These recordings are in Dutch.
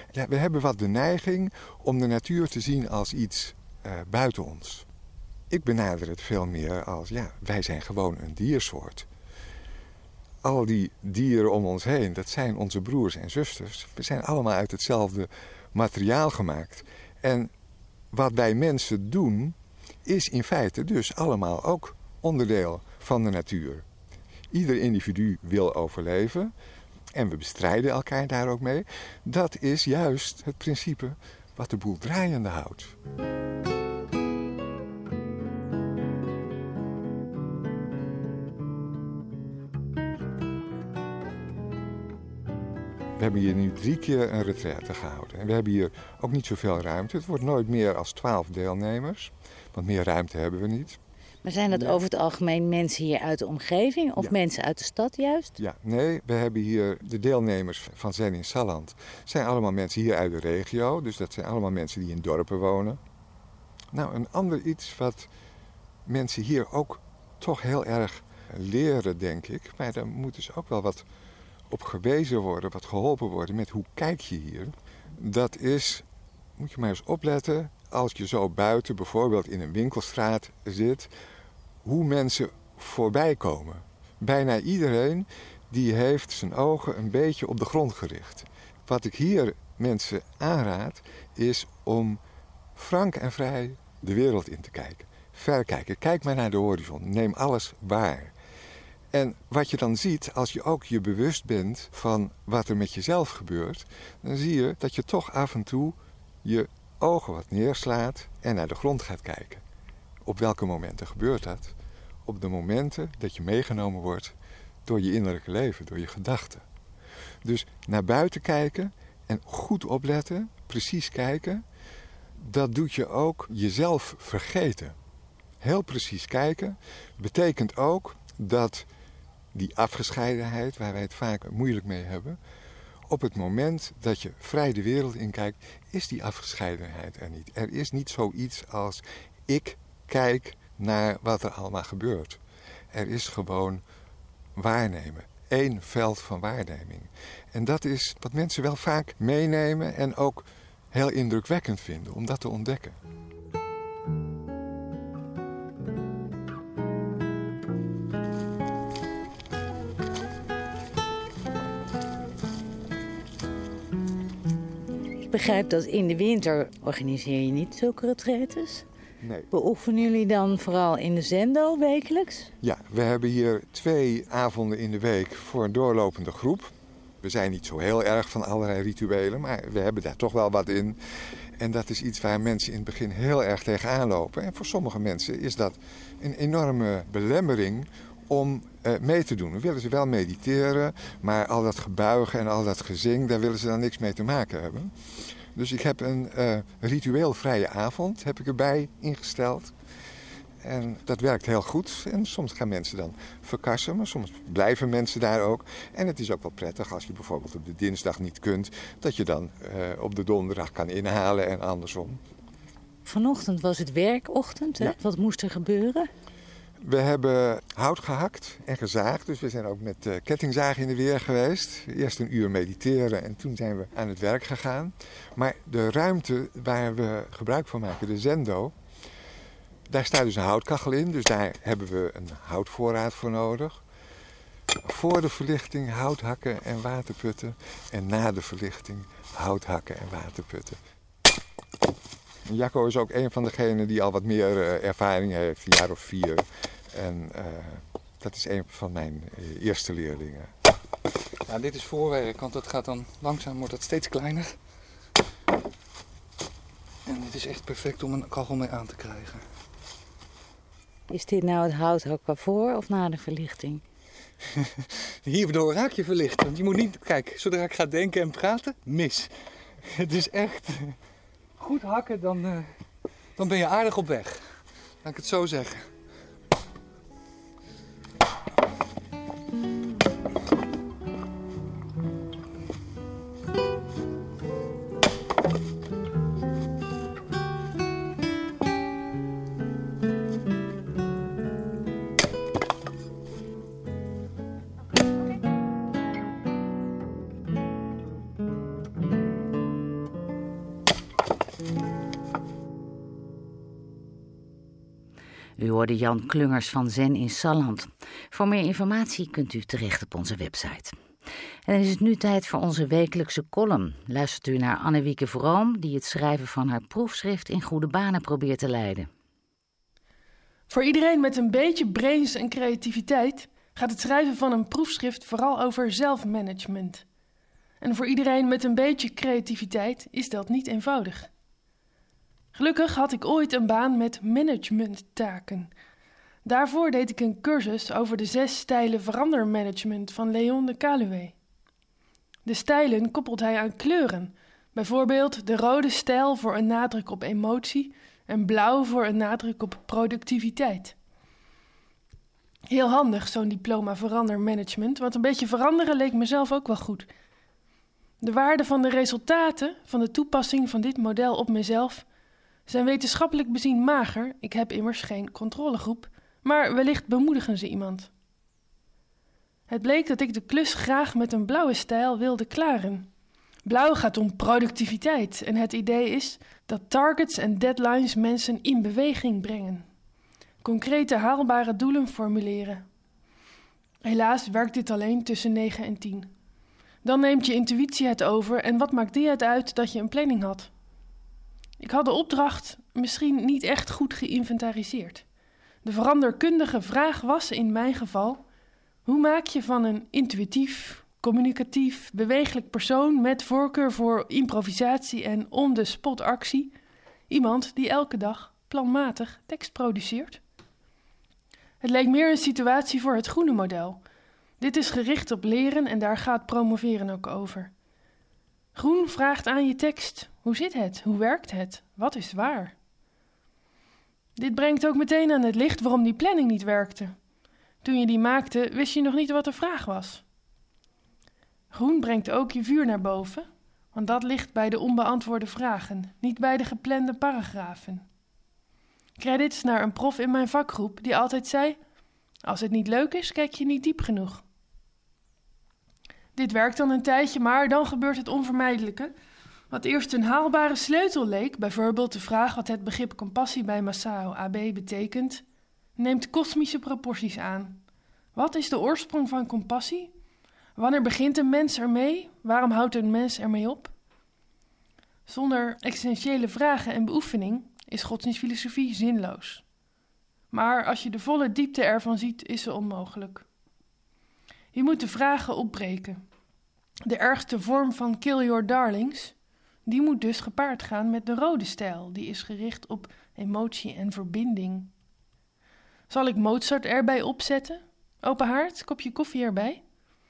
Ja, we hebben wat de neiging om de natuur te zien als iets buiten ons. Ik benader het veel meer als, ja, wij zijn gewoon een diersoort. Al die dieren om ons heen, dat zijn onze broers en zusters. We zijn allemaal uit hetzelfde materiaal gemaakt. En wat wij mensen doen, is in feite dus allemaal ook onderdeel van de natuur. Ieder individu wil overleven en we bestrijden elkaar daar ook mee. Dat is juist het principe wat de boel draaiende houdt. We hebben hier nu 3 keer een retraite gehouden. En we hebben hier ook niet zoveel ruimte. Het wordt nooit meer als 12 deelnemers. Want meer ruimte hebben we niet. Maar zijn dat over het algemeen mensen hier uit de omgeving of mensen uit de stad juist? Ja, nee, we hebben hier de deelnemers van Zen in Salland. Het zijn allemaal mensen hier uit de regio. Dus dat zijn allemaal mensen die in dorpen wonen. Nou, een ander iets wat mensen hier ook toch heel erg leren, denk ik. Maar daar moeten ze ook wel wat op gewezen worden, wat geholpen worden met hoe kijk je hier. Dat is, moet je maar eens opletten, als je zo buiten bijvoorbeeld in een winkelstraat zit, hoe mensen voorbij komen. Bijna iedereen die heeft zijn ogen een beetje op de grond gericht. Wat ik hier mensen aanraad is om frank en vrij de wereld in te kijken. Verkijken, kijk maar naar de horizon, neem alles waar. En wat je dan ziet, als je ook je bewust bent van wat er met jezelf gebeurt, dan zie je dat je toch af en toe je ogen wat neerslaat en naar de grond gaat kijken. Op welke momenten gebeurt dat? Op de momenten dat je meegenomen wordt door je innerlijke leven, door je gedachten. Dus naar buiten kijken en goed opletten, precies kijken, dat doet je ook jezelf vergeten. Heel precies kijken betekent ook dat die afgescheidenheid, waar wij het vaak moeilijk mee hebben, op het moment dat je vrij de wereld inkijkt, is die afgescheidenheid er niet. Er is niet zoiets als ik kijk naar wat er allemaal gebeurt. Er is gewoon waarnemen. 1 veld van waarneming. En dat is wat mensen wel vaak meenemen en ook heel indrukwekkend vinden om dat te ontdekken. Ik begrijp dat in de winter organiseer je niet zulke retraites. Nee. Beoefenen jullie dan vooral in de zendo wekelijks? Ja, we hebben hier 2 avonden in de week voor een doorlopende groep. We zijn niet zo heel erg van allerlei rituelen, maar we hebben daar toch wel wat in. En dat is iets waar mensen in het begin heel erg tegenaan lopen. En voor sommige mensen is dat een enorme belemmering om mee te doen. Dan willen ze wel mediteren, maar al dat gebuigen en al dat gezing, daar willen ze dan niks mee te maken hebben. Dus ik heb een ritueelvrije avond heb ik erbij ingesteld. En dat werkt heel goed. En soms gaan mensen dan verkassen, maar soms blijven mensen daar ook. En het is ook wel prettig als je bijvoorbeeld op de dinsdag niet kunt, dat je dan op de donderdag kan inhalen en andersom. Vanochtend was het werkochtend, hè? Ja. Wat moest er gebeuren? We hebben hout gehakt en gezaagd, dus we zijn ook met kettingzagen in de weer geweest. Eerst 1 uur mediteren en toen zijn we aan het werk gegaan. Maar de ruimte waar we gebruik van maken, de zendo, daar staat dus een houtkachel in, dus daar hebben we een houtvoorraad voor nodig. Voor de verlichting hout hakken en waterputten en na de verlichting hout hakken en waterputten. Jacco is ook een van degenen die al wat meer ervaring heeft, 1 jaar of 4. En dat is een van mijn eerste leerlingen. Ja, dit is voorwerk, want dat gaat dan langzaam, wordt het steeds kleiner. En dit is echt perfect om een kachel mee aan te krijgen. Is dit nou het houthakken voor of na de verlichting? Hierdoor raak je verlicht, want je moet niet, kijk, zodra ik ga denken en praten, mis. Het is echt goed hakken, dan ben je aardig op weg. Laat ik het zo zeggen. U hoorde Jan Klungers van Zen in Salland. Voor meer informatie kunt u terecht op onze website. En dan is het nu tijd voor onze wekelijkse column. Luistert u naar Annewieke Vroom, die het schrijven van haar proefschrift in goede banen probeert te leiden. Voor iedereen met een beetje brains en creativiteit gaat het schrijven van een proefschrift vooral over zelfmanagement. En voor iedereen met een beetje creativiteit is dat niet eenvoudig. Gelukkig had ik ooit een baan met managementtaken. Daarvoor deed ik een cursus over de 6 stijlen verandermanagement van Leon de Caluwe. De stijlen koppelt hij aan kleuren. Bijvoorbeeld de rode stijl voor een nadruk op emotie en blauw voor een nadruk op productiviteit. Heel handig zo'n diploma verandermanagement, want een beetje veranderen leek mezelf ook wel goed. De waarde van de resultaten van de toepassing van dit model op mezelf zijn wetenschappelijk bezien mager. Ik heb immers geen controlegroep, maar wellicht bemoedigen ze iemand. Het bleek dat ik de klus graag met een blauwe stijl wilde klaren. Blauw gaat om productiviteit en het idee is dat targets en deadlines mensen in beweging brengen. Concrete haalbare doelen formuleren. Helaas werkt dit alleen tussen 9 en 10. Dan neemt je intuïtie het over en wat maakt die het uit dat je een planning had? Ik had de opdracht misschien niet echt goed geïnventariseerd. De veranderkundige vraag was in mijn geval: hoe maak je van een intuïtief, communicatief, beweeglijk persoon met voorkeur voor improvisatie en on-the-spot actie iemand die elke dag planmatig tekst produceert? Het leek meer een situatie voor het groene model. Dit is gericht op leren en daar gaat promoveren ook over. Groen vraagt aan je tekst: hoe zit het? Hoe werkt het? Wat is waar? Dit brengt ook meteen aan het licht waarom die planning niet werkte. Toen je die maakte, wist je nog niet wat de vraag was. Groen brengt ook je vuur naar boven, want dat ligt bij de onbeantwoorde vragen, niet bij de geplande paragrafen. Credits naar een prof in mijn vakgroep die altijd zei: als het niet leuk is, kijk je niet diep genoeg. Dit werkt dan een tijdje, maar dan gebeurt het onvermijdelijke. Wat eerst een haalbare sleutel leek, bijvoorbeeld de vraag wat het begrip compassie bij Masao AB betekent, neemt kosmische proporties aan. Wat is de oorsprong van compassie? Wanneer begint een mens ermee? Waarom houdt een mens ermee op? Zonder essentiële vragen en beoefening is godsdienstfilosofie zinloos. Maar als je de volle diepte ervan ziet, is ze onmogelijk. Je moet de vragen opbreken. De ergste vorm van kill your darlings, die moet dus gepaard gaan met de rode stijl. Die is gericht op emotie en verbinding. Zal ik Mozart erbij opzetten? Open haard, kopje koffie erbij?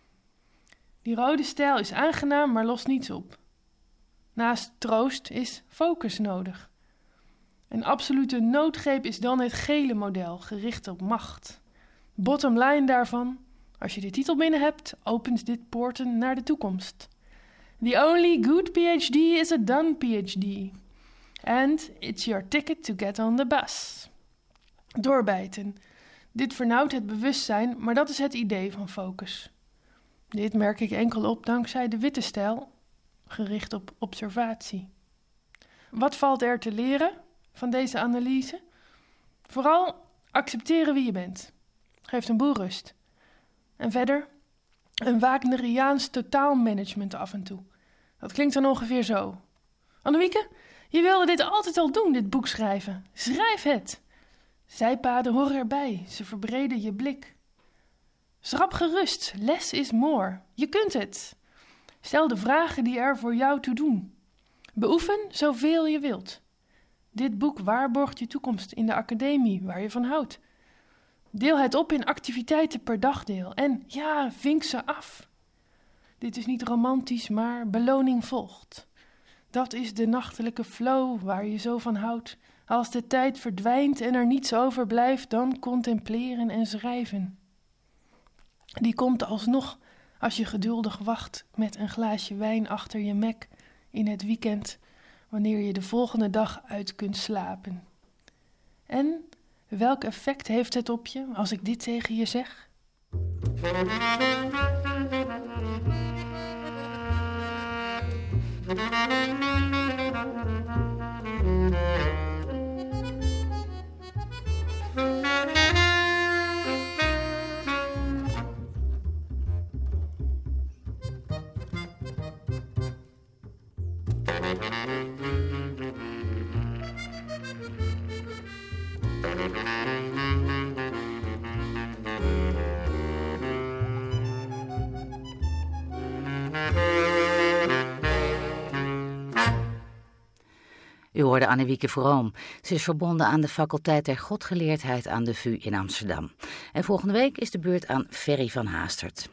Die rode stijl is aangenaam, maar lost niets op. Naast troost is focus nodig. Een absolute noodgreep is dan het gele model, gericht op macht. Bottom line daarvan: als je de titel binnen hebt, opent dit poorten naar de toekomst. The only good PhD is a done PhD. And it's your ticket to get on the bus. Doorbijten. Dit vernauwt het bewustzijn, maar dat is het idee van focus. Dit merk ik enkel op dankzij de witte stijl, gericht op observatie. Wat valt er te leren van deze analyse? Vooral accepteren wie je bent. Geeft een boel rust. En verder, een Wagneriaans totaalmanagement af en toe. Dat klinkt dan ongeveer zo. Annewieke, je wilde dit altijd al doen, dit boek schrijven. Schrijf het. Zijpaden horen erbij, ze verbreden je blik. Schrap gerust, less is more. Je kunt het. Stel de vragen die er voor jou toe doen. Beoefen zoveel je wilt. Dit boek waarborgt je toekomst in de academie waar je van houdt. Deel het op in activiteiten per dagdeel en ja, vink ze af. Dit is niet romantisch, maar beloning volgt. Dat is de nachtelijke flow waar je zo van houdt. Als de tijd verdwijnt en er niets overblijft, dan contempleren en schrijven. Die komt alsnog als je geduldig wacht met een glaasje wijn achter je Mac in het weekend, wanneer je de volgende dag uit kunt slapen. En welk effect heeft het op je als ik dit tegen je zeg? U hoorde Annewieke Vroom. Ze is verbonden aan de faculteit der Godgeleerdheid aan de VU in Amsterdam. En volgende week is de beurt aan Ferry van Haastert.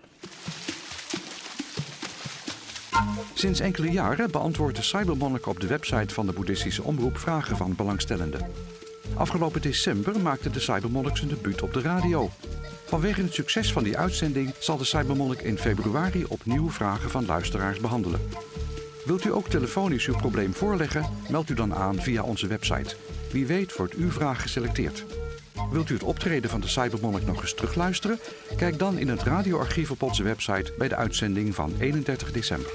Sinds enkele jaren beantwoordt de Cybermonnik op de website van de boeddhistische omroep vragen van belangstellenden. Afgelopen december maakte de Cybermonnik zijn debuut op de radio. Vanwege het succes van die uitzending zal de Cybermonnik in februari opnieuw vragen van luisteraars behandelen. Wilt u ook telefonisch uw probleem voorleggen? Meld u dan aan via onze website. Wie weet wordt uw vraag geselecteerd. Wilt u het optreden van de Cybermonnik nog eens terugluisteren? Kijk dan in het radioarchief op onze website bij de uitzending van 31 december.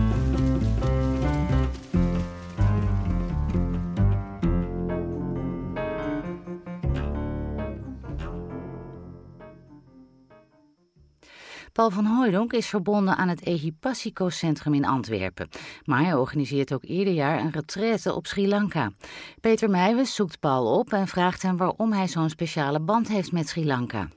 Paul van Hooijdonk is verbonden aan het Ehipassiko-centrum in Antwerpen. Maar hij organiseert ook ieder jaar een retraite op Sri Lanka. Peter Meijwes zoekt Paul op en vraagt hem waarom hij zo'n speciale band heeft met Sri Lanka.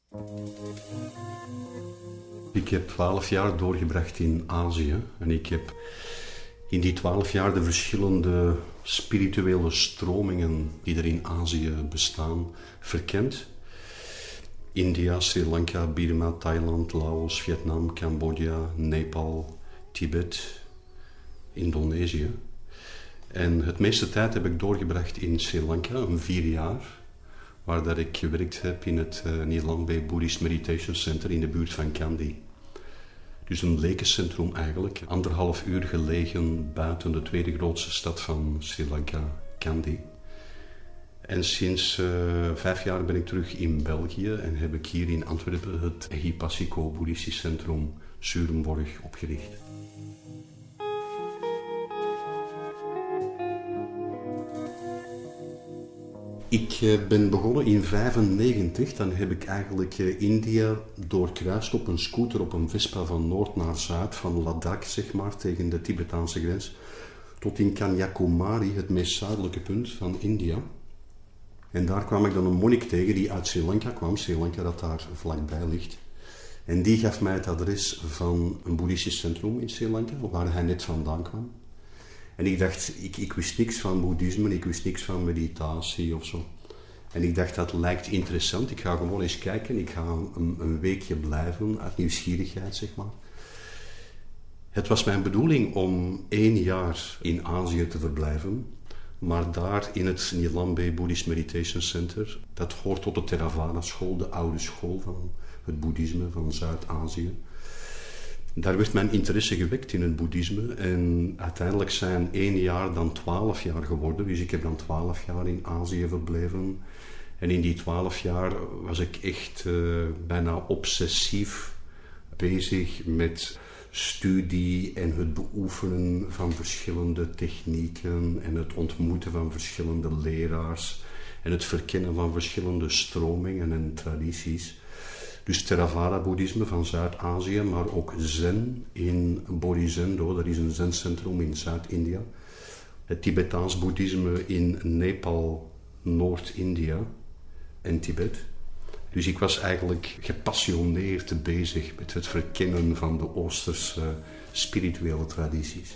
Ik heb 12 jaar doorgebracht in Azië. En ik heb in die 12 jaar de verschillende spirituele stromingen die er in Azië bestaan verkend. India, Sri Lanka, Birma, Thailand, Laos, Vietnam, Cambodja, Nepal, Tibet, Indonesië. En het meeste tijd heb ik doorgebracht in Sri Lanka, 4 jaar, waar dat ik gewerkt heb in het Nilambe Buddhist Meditation Center in de buurt van Kandy. Dus een lekencentrum eigenlijk, 1,5 uur gelegen buiten de tweede grootste stad van Sri Lanka, Kandy. En sinds 5 jaar ben ik terug in België en heb ik hier in Antwerpen het Ehipassiko Boeddhistisch Centrum Surenborg opgericht. Ik ben begonnen in 1995, dan heb ik eigenlijk India doorkruist op een scooter op een Vespa van noord naar zuid, van Ladakh zeg maar, tegen de Tibetaanse grens, tot in Kanyakumari, het meest zuidelijke punt van India. En daar kwam ik dan een monnik tegen die uit Sri Lanka kwam, Sri Lanka dat daar vlakbij ligt. En die gaf mij het adres van een boeddhistisch centrum in Sri Lanka, waar hij net vandaan kwam. En ik dacht, ik wist niks van boeddhisme, ik wist niks van meditatie of zo. En ik dacht, dat lijkt interessant, ik ga gewoon eens kijken, ik ga een weekje blijven, uit nieuwsgierigheid zeg maar. Het was mijn bedoeling om 1 jaar in Azië te verblijven. Maar daar in het Nilambe Buddhist Meditation Center, dat hoort tot de Theravada school, de oude school van het boeddhisme van Zuid-Azië. Daar werd mijn interesse gewekt in het boeddhisme en uiteindelijk zijn 1 jaar dan 12 jaar geworden. Dus ik heb dan 12 jaar in Azië verbleven. En in die 12 jaar was ik echt bijna obsessief bezig met studie en het beoefenen van verschillende technieken en het ontmoeten van verschillende leraars en het verkennen van verschillende stromingen en tradities. Dus Theravada-boeddhisme van Zuid-Azië, maar ook Zen in Bodhisendo, dat is een Zen-centrum in Zuid-India. Het Tibetaans boeddhisme in Nepal, Noord-India en Tibet. Dus ik was eigenlijk gepassioneerd bezig met het verkennen van de Oosterse spirituele tradities.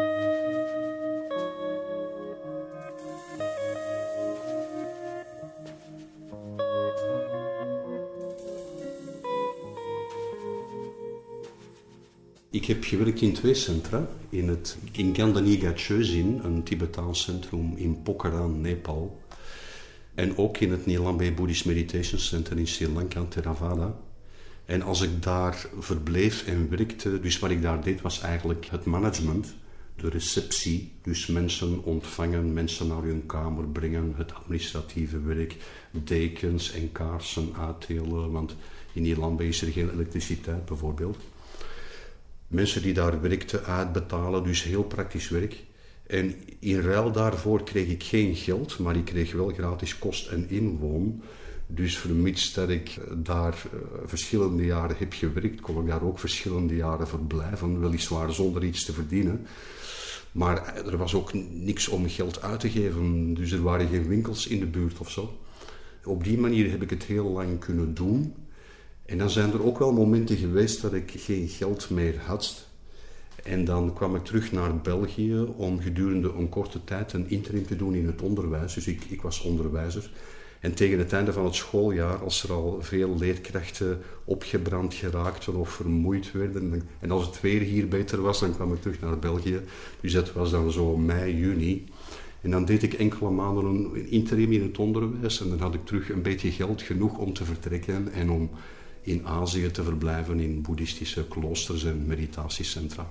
Ik heb gewerkt in 2 centra. In Gandaniga Chözin, een Tibetaans centrum in Pokhara, Nepal. En ook in het Nilambe Buddhist Meditation Center in Sri Lanka, Theravada. En als ik daar verbleef en werkte, dus wat ik daar deed was eigenlijk het management, de receptie. Dus mensen ontvangen, mensen naar hun kamer brengen, het administratieve werk, dekens en kaarsen uitdelen. Want in Nilambe is er geen elektriciteit bijvoorbeeld. Mensen die daar werkten uitbetalen, dus heel praktisch werk. En in ruil daarvoor kreeg ik geen geld, maar ik kreeg wel gratis kost en inwoon. Dus vermits dat ik daar verschillende jaren heb gewerkt, kon ik daar ook verschillende jaren verblijven, weliswaar zonder iets te verdienen. Maar er was ook niks om geld uit te geven, dus er waren geen winkels in de buurt of zo. Op die manier heb ik het heel lang kunnen doen. En dan zijn er ook wel momenten geweest dat ik geen geld meer had. En dan kwam ik terug naar België om gedurende een korte tijd een interim te doen in het onderwijs. Dus ik was onderwijzer. En tegen het einde van het schooljaar, als er al veel leerkrachten opgebrand geraakten of vermoeid werden, en als het weer hier beter was, dan kwam ik terug naar België. Dus dat was dan zo mei, juni. En dan deed ik enkele maanden een interim in het onderwijs en dan had ik terug een beetje geld genoeg om te vertrekken en om in Azië te verblijven in boeddhistische kloosters en meditatiecentra.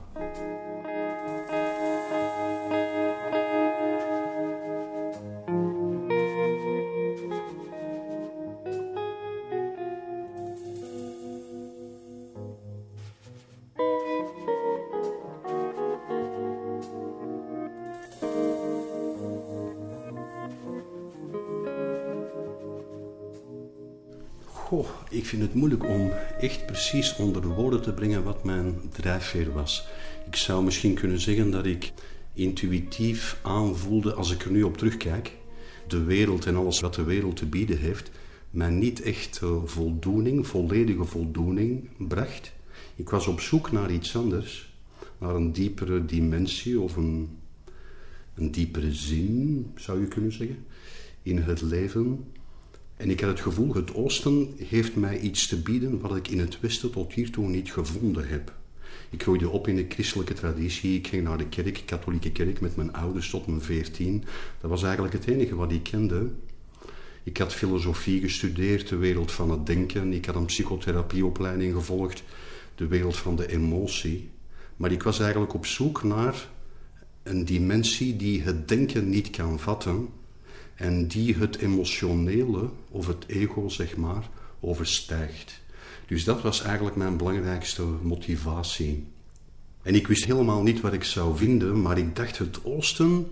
Ik vind het moeilijk om echt precies onder woorden te brengen wat mijn drijfveer was. Ik zou misschien kunnen zeggen dat ik intuïtief aanvoelde, als ik er nu op terugkijk, de wereld en alles wat de wereld te bieden heeft, mij niet echt voldoening, volledige voldoening bracht. Ik was op zoek naar iets anders, naar een diepere dimensie of een diepere zin, zou je kunnen zeggen, in het leven. En ik had het gevoel, het Oosten heeft mij iets te bieden wat ik in het Westen tot hiertoe niet gevonden heb. Ik groeide op in de christelijke traditie, ik ging naar de kerk, katholieke kerk, met mijn ouders tot mijn 14. Dat was eigenlijk het enige wat ik kende. Ik had filosofie gestudeerd, de wereld van het denken. Ik had een psychotherapieopleiding gevolgd, de wereld van de emotie. Maar ik was eigenlijk op zoek naar een dimensie die het denken niet kan vatten en die het emotionele, of het ego zeg maar, overstijgt. Dus dat was eigenlijk mijn belangrijkste motivatie. En ik wist helemaal niet wat ik zou vinden, maar ik dacht het Oosten,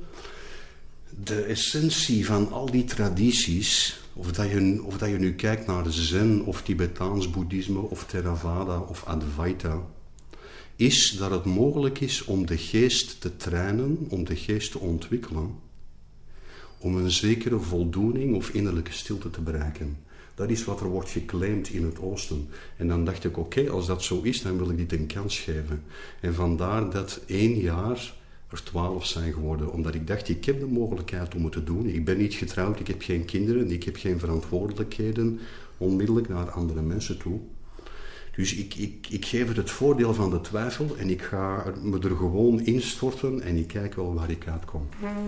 de essentie van al die tradities, of dat je nu kijkt naar Zen of Tibetaans boeddhisme of Theravada of Advaita, is dat het mogelijk is om de geest te trainen, om de geest te ontwikkelen, om een zekere voldoening of innerlijke stilte te bereiken. Dat is wat er wordt geclaimd in het Oosten. En dan dacht ik, oké, als dat zo is, dan wil ik dit een kans geven. En vandaar dat 1 jaar er 12 zijn geworden. Omdat ik dacht, ik heb de mogelijkheid om het te doen. Ik ben niet getrouwd, ik heb geen kinderen, ik heb geen verantwoordelijkheden onmiddellijk naar andere mensen toe. Dus ik geef het voordeel van de twijfel en ik ga me er gewoon instorten en ik kijk wel waar ik uitkom.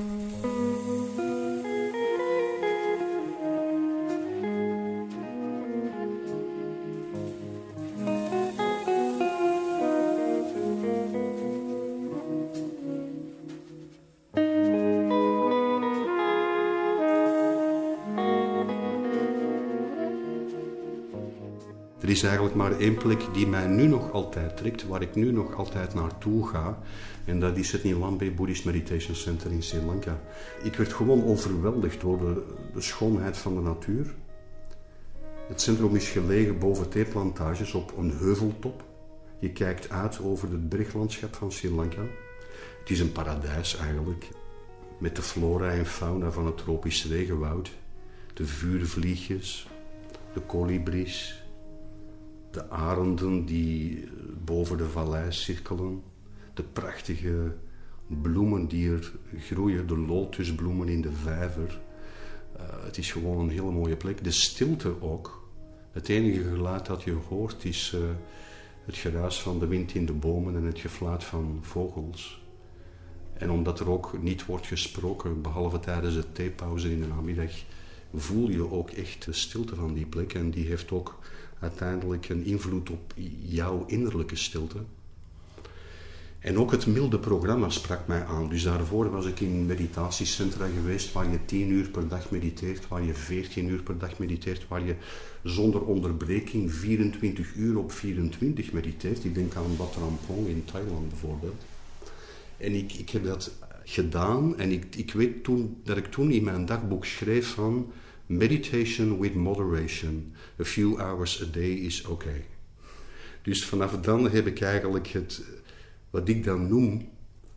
Er is eigenlijk maar 1 plek die mij nu nog altijd trekt, waar ik nu nog altijd naartoe ga. En dat is het Nilambe Buddhist Meditation Center in Sri Lanka. Ik werd gewoon overweldigd door de schoonheid van de natuur. Het centrum is gelegen boven theeplantages op een heuveltop. Je kijkt uit over het berglandschap van Sri Lanka. Het is een paradijs eigenlijk. Met de flora en fauna van het tropisch regenwoud. De vuurvliegjes, de kolibries, de arenden die boven de vallei cirkelen, de prachtige bloemen die er groeien, de lotusbloemen in de vijver. Het is gewoon een hele mooie plek. De stilte ook. Het enige geluid dat je hoort is het geruis van de wind in de bomen en het gefluit van vogels. En omdat er ook niet wordt gesproken, behalve tijdens de theepauze in de namiddag, voel je ook echt de stilte van die plek. En die heeft ook uiteindelijk een invloed op jouw innerlijke stilte. En ook het milde programma sprak mij aan. Dus daarvoor was ik in meditatiecentra geweest waar je 10 uur per dag mediteert, waar je 14 uur per dag mediteert, waar je zonder onderbreking 24 uur op 24 mediteert. Ik denk aan Wat Rampong in Thailand bijvoorbeeld. En ik heb dat gedaan en ik weet dat ik toen in mijn dagboek schreef van meditation with moderation. A few hours a day is okay. Dus vanaf dan heb ik eigenlijk wat ik dan noem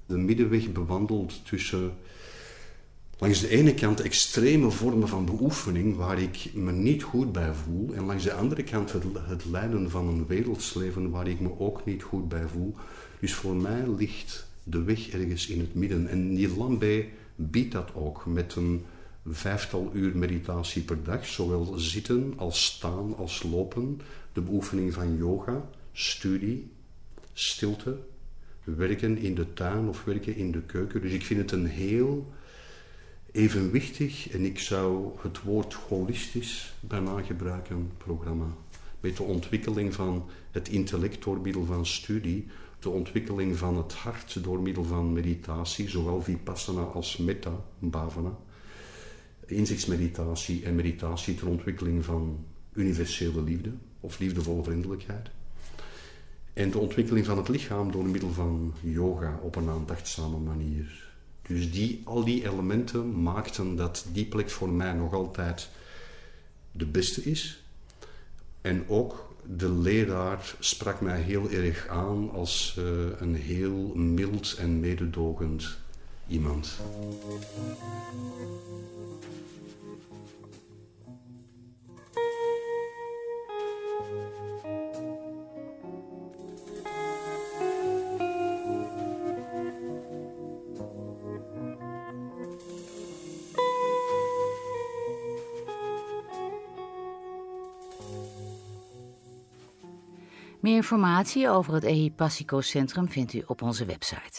de middenweg bewandeld tussen langs de ene kant extreme vormen van beoefening waar ik me niet goed bij voel en langs de andere kant het leiden van een werelds leven waar ik me ook niet goed bij voel. Dus voor mij ligt de weg ergens in het midden. En Nilambé biedt dat ook met een 5-tal uur meditatie per dag, zowel zitten als staan als lopen, de beoefening van yoga, studie, stilte, werken in de tuin of werken in de keuken. Dus ik vind het een heel evenwichtig, en ik zou het woord holistisch bijna gebruiken, programma. Met de ontwikkeling van het intellect door middel van studie, de ontwikkeling van het hart door middel van meditatie, zowel vipassana als metta, bhavana, inzichtsmeditatie en meditatie ter ontwikkeling van universele liefde of liefdevolle vriendelijkheid. En de ontwikkeling van het lichaam door middel van yoga op een aandachtzame manier. Dus al die elementen maakten dat die plek voor mij nog altijd de beste is. En ook de leraar sprak mij heel erg aan als een heel mild en mededogend iemand. Meer informatie over het Ehipassiko Centrum vindt u op onze website.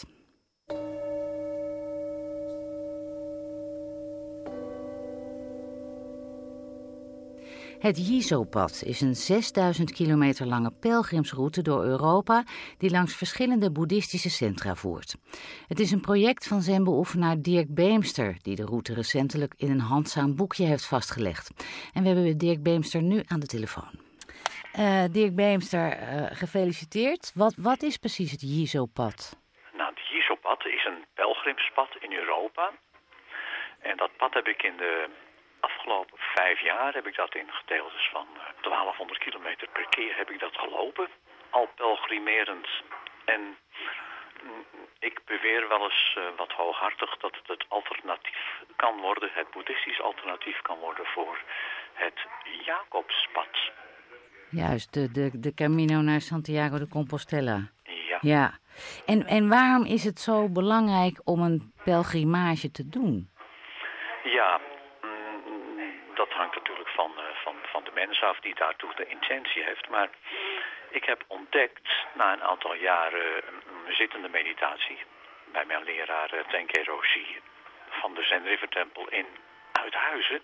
Het Jizo-pad is een 6000 kilometer lange pelgrimsroute door Europa die langs verschillende boeddhistische centra voert. Het is een project van zenbeoefenaar Dirk Beemster, die de route recentelijk in een handzaam boekje heeft vastgelegd. En we hebben Dirk Beemster nu aan de telefoon. Dirk Beemster, gefeliciteerd. Wat is precies het Jizo-pad? Nou, het Jizo-pad is een pelgrimspad in Europa. En dat pad heb ik in de afgelopen 5 jaar heb ik dat in gedeeltes van 1200 kilometer per keer heb ik dat gelopen. Al pelgrimerend. En ik beweer wel eens wat hooghartig dat het alternatief kan worden, het boeddhistisch alternatief kan worden voor het Jacobspad. Juist, de Camino naar Santiago de Compostela. Ja. En waarom is het zo belangrijk om een pelgrimage te doen? Ja, dat hangt natuurlijk van de mens af die daartoe de intentie heeft. Maar ik heb ontdekt na een aantal jaren zittende meditatie bij mijn leraar Tenke Roshi van de Zen River Tempel in Uithuizen,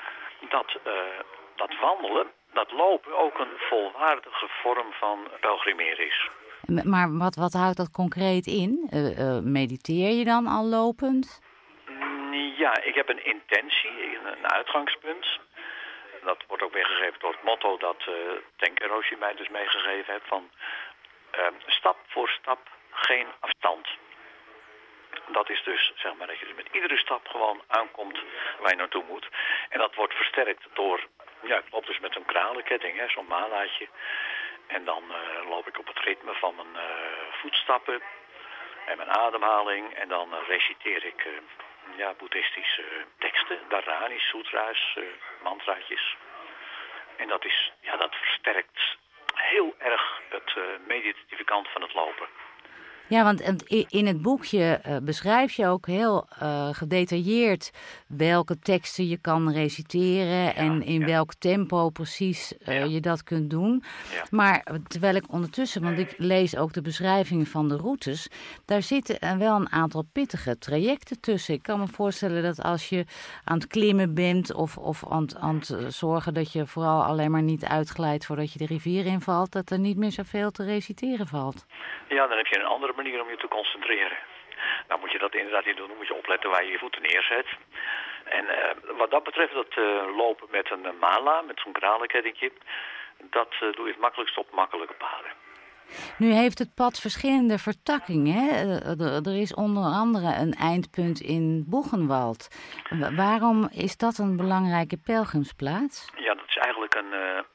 dat wandelen, dat lopen ook een volwaardige vorm van pelgrimeren is. Maar wat houdt dat concreet in? Mediteer je dan al lopend? Ja, ik heb een intentie, een uitgangspunt. Dat wordt ook weergegeven door het motto dat Tenke Roshi mij dus meegegeven heeft van stap voor stap geen afstand. Dat is dus, zeg maar, dat je met iedere stap gewoon aankomt waar je naartoe moet. En dat wordt versterkt door, ja, ik loop dus met een kralenketting, zo'n malaatje. En dan loop ik op het ritme van mijn voetstappen en mijn ademhaling. En dan reciteer ik boeddhistische teksten, dharanis, sutra's, mantraatjes. En dat versterkt heel erg het meditatieve kant van het lopen. Ja, want in het boekje beschrijf je ook heel gedetailleerd welke teksten je kan reciteren en in welk tempo precies je dat kunt doen. Ja. Maar terwijl ik ondertussen, want ik lees ook de beschrijvingen van de routes, daar zitten wel een aantal pittige trajecten tussen. Ik kan me voorstellen dat als je aan het klimmen bent of aan het zorgen dat je vooral alleen maar niet uitglijdt voordat je de rivier invalt, dat er niet meer zoveel te reciteren valt. Ja, dan heb je een andere manier om je te concentreren. Nou moet je dat inderdaad niet doen, dan moet je opletten waar je je voeten neerzet. En wat dat betreft, dat lopen met een mala, met zo'n kralenkettingje, dat doe je het makkelijkst op makkelijke paden. Nu heeft het pad verschillende vertakkingen. Hè? Er is onder andere een eindpunt in Boegenwald. Waarom is dat een belangrijke pelgrimsplaats? Ja, dat is eigenlijk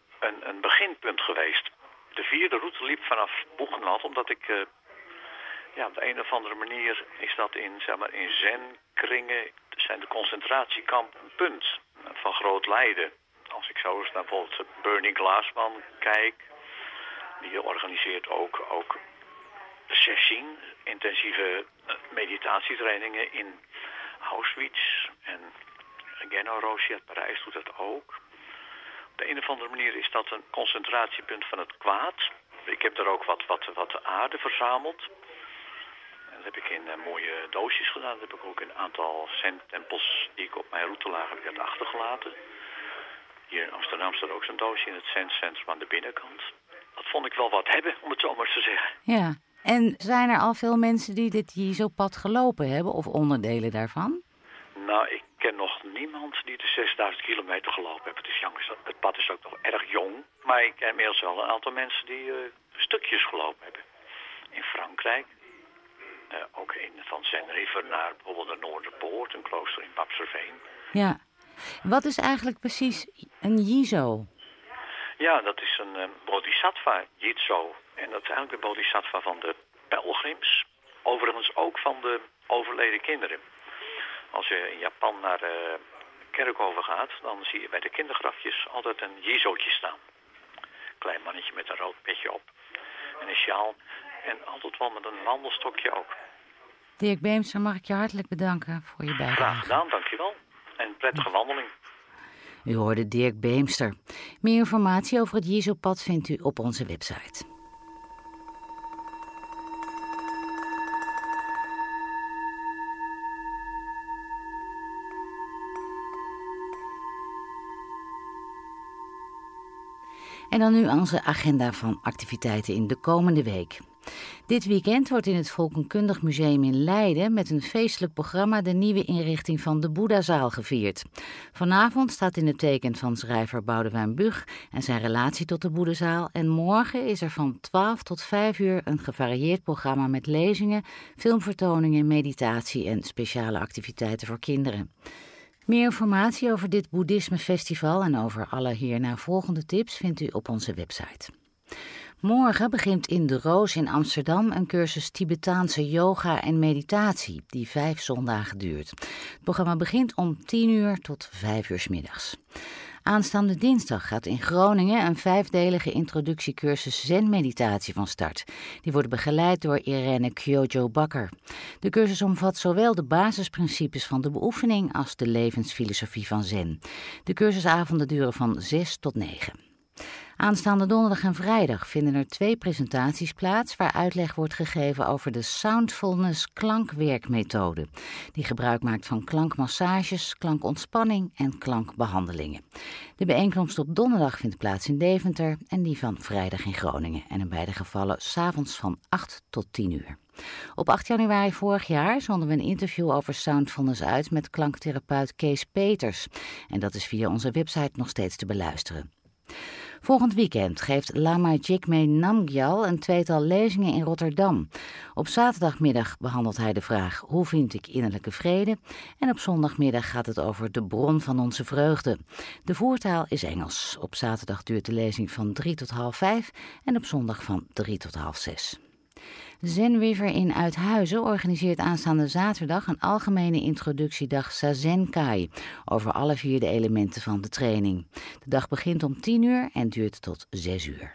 een beginpunt geweest. De 4e route liep vanaf Boegenwald, omdat ik ja, op de een of andere manier is dat in zen-kringen, zijn de concentratiekampen een punt van groot lijden. Als ik zo eens naar bijvoorbeeld Bernie Glassman kijk, die organiseert ook sessie, intensieve meditatietrainingen in Auschwitz en Geno Roshi uit Parijs doet dat ook. Op de een of andere manier is dat een concentratiepunt van het kwaad. Ik heb er ook wat aarde verzameld. Dat heb ik in mooie doosjes gedaan. Dat heb ik ook in een aantal zen-tempels die ik op mijn route lag heb ik achtergelaten. Hier in Amsterdam staat ook zo'n doosje in het zen-centrum aan de binnenkant. Dat vond ik wel wat hebben, om het zo maar te zeggen. Ja, en zijn er al veel mensen die dit Jizo-pad gelopen hebben of onderdelen daarvan? Nou, ik ken nog niemand die de 6000 kilometer gelopen heeft. Het pad is ook nog erg jong. Maar ik ken inmiddels wel een aantal mensen die stukjes gelopen hebben. In Frankrijk. Ook van Zenriver naar bijvoorbeeld de Noorderpoort, een klooster in Babserveen. Ja. Wat is eigenlijk precies een Jizo? Ja, dat is een bodhisattva, Jitso. En dat is eigenlijk de bodhisattva van de pelgrims. Overigens ook van de overleden kinderen. Als je in Japan naar de Kerkhoven gaat, dan zie je bij de kindergrafjes altijd een Jizootje staan. Klein mannetje met een rood petje op en een sjaal. En altijd wel met een wandelstokje ook. Dirk Beemster, mag ik je hartelijk bedanken voor je bijdrage. Graag gedaan, dankjewel. En een prettige wandeling. U hoorde Dirk Beemster. Meer informatie over het Jizo-pad vindt u op onze website. En dan nu onze agenda van activiteiten in de komende week. Dit weekend wordt in het Volkenkundig Museum in Leiden met een feestelijk programma de nieuwe inrichting van de Boeddhazaal gevierd. Vanavond staat in het teken van schrijver Boudewijn Bug en zijn relatie tot de Boeddhazaal. En morgen is er van 12 tot 5 uur een gevarieerd programma met lezingen, filmvertoningen, meditatie en speciale activiteiten voor kinderen. Meer informatie over dit boeddhismefestival en over alle hierna volgende tips vindt u op onze website. Morgen begint in De Roos in Amsterdam een cursus Tibetaanse yoga en meditatie die 5 zondagen duurt. Het programma begint om 10 uur tot 5 uur 's middags. Aanstaande dinsdag gaat in Groningen een 5-delige introductiecursus Zen-meditatie van start. Die wordt begeleid door Irene Kyojo Bakker. De cursus omvat zowel de basisprincipes van de beoefening als de levensfilosofie van Zen. De cursusavonden duren van 6 tot 9. Aanstaande donderdag en vrijdag vinden er 2 presentaties plaats waar uitleg wordt gegeven over de Soundfulness klankwerkmethode, die gebruik maakt van klankmassages, klankontspanning en klankbehandelingen. De bijeenkomst op donderdag vindt plaats in Deventer en die van vrijdag in Groningen en in beide gevallen 's avonds van 8 tot 10 uur. Op 8 januari vorig jaar zonden we een interview over Soundfulness uit met klanktherapeut Kees Peters en dat is via onze website nog steeds te beluisteren. Volgend weekend geeft Lama Jigme Namgyal een 2-tal lezingen in Rotterdam. Op zaterdagmiddag behandelt hij de vraag hoe vind ik innerlijke vrede en op zondagmiddag gaat het over de bron van onze vreugde. De voertaal is Engels. Op zaterdag duurt de lezing van 3 tot half 5 en op zondag van 3 tot half 6. Zenriver in Uithuizen organiseert aanstaande zaterdag een algemene introductiedag Sazenkai over alle 4 de elementen van de training. De dag begint om 10 uur en duurt tot 6 uur.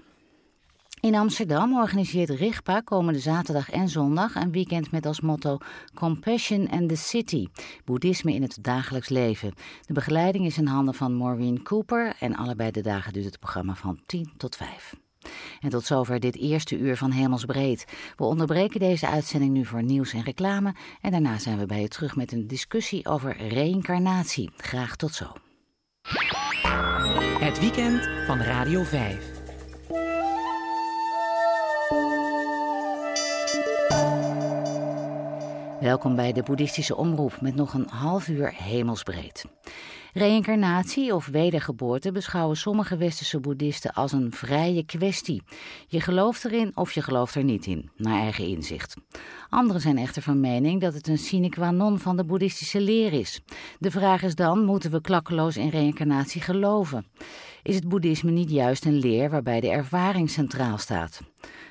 In Amsterdam organiseert RIGPA komende zaterdag en zondag een weekend met als motto Compassion and the City, boeddhisme in het dagelijks leven. De begeleiding is in handen van Maureen Cooper en allebei de dagen duurt het programma van 10 tot 5. En tot zover dit eerste uur van Hemelsbreed. We onderbreken deze uitzending nu voor nieuws en reclame en daarna zijn we bij je terug met een discussie over reïncarnatie. Graag tot zo. Het weekend van Radio 5. Welkom bij de Boeddhistische Omroep met nog een half uur Hemelsbreed. Reïncarnatie of wedergeboorte beschouwen sommige westerse boeddhisten als een vrije kwestie. Je gelooft erin of je gelooft er niet in, naar eigen inzicht. Anderen zijn echter van mening dat het een sine qua non van de boeddhistische leer is. De vraag is dan, moeten we klakkeloos in reïncarnatie geloven? Is het boeddhisme niet juist een leer waarbij de ervaring centraal staat?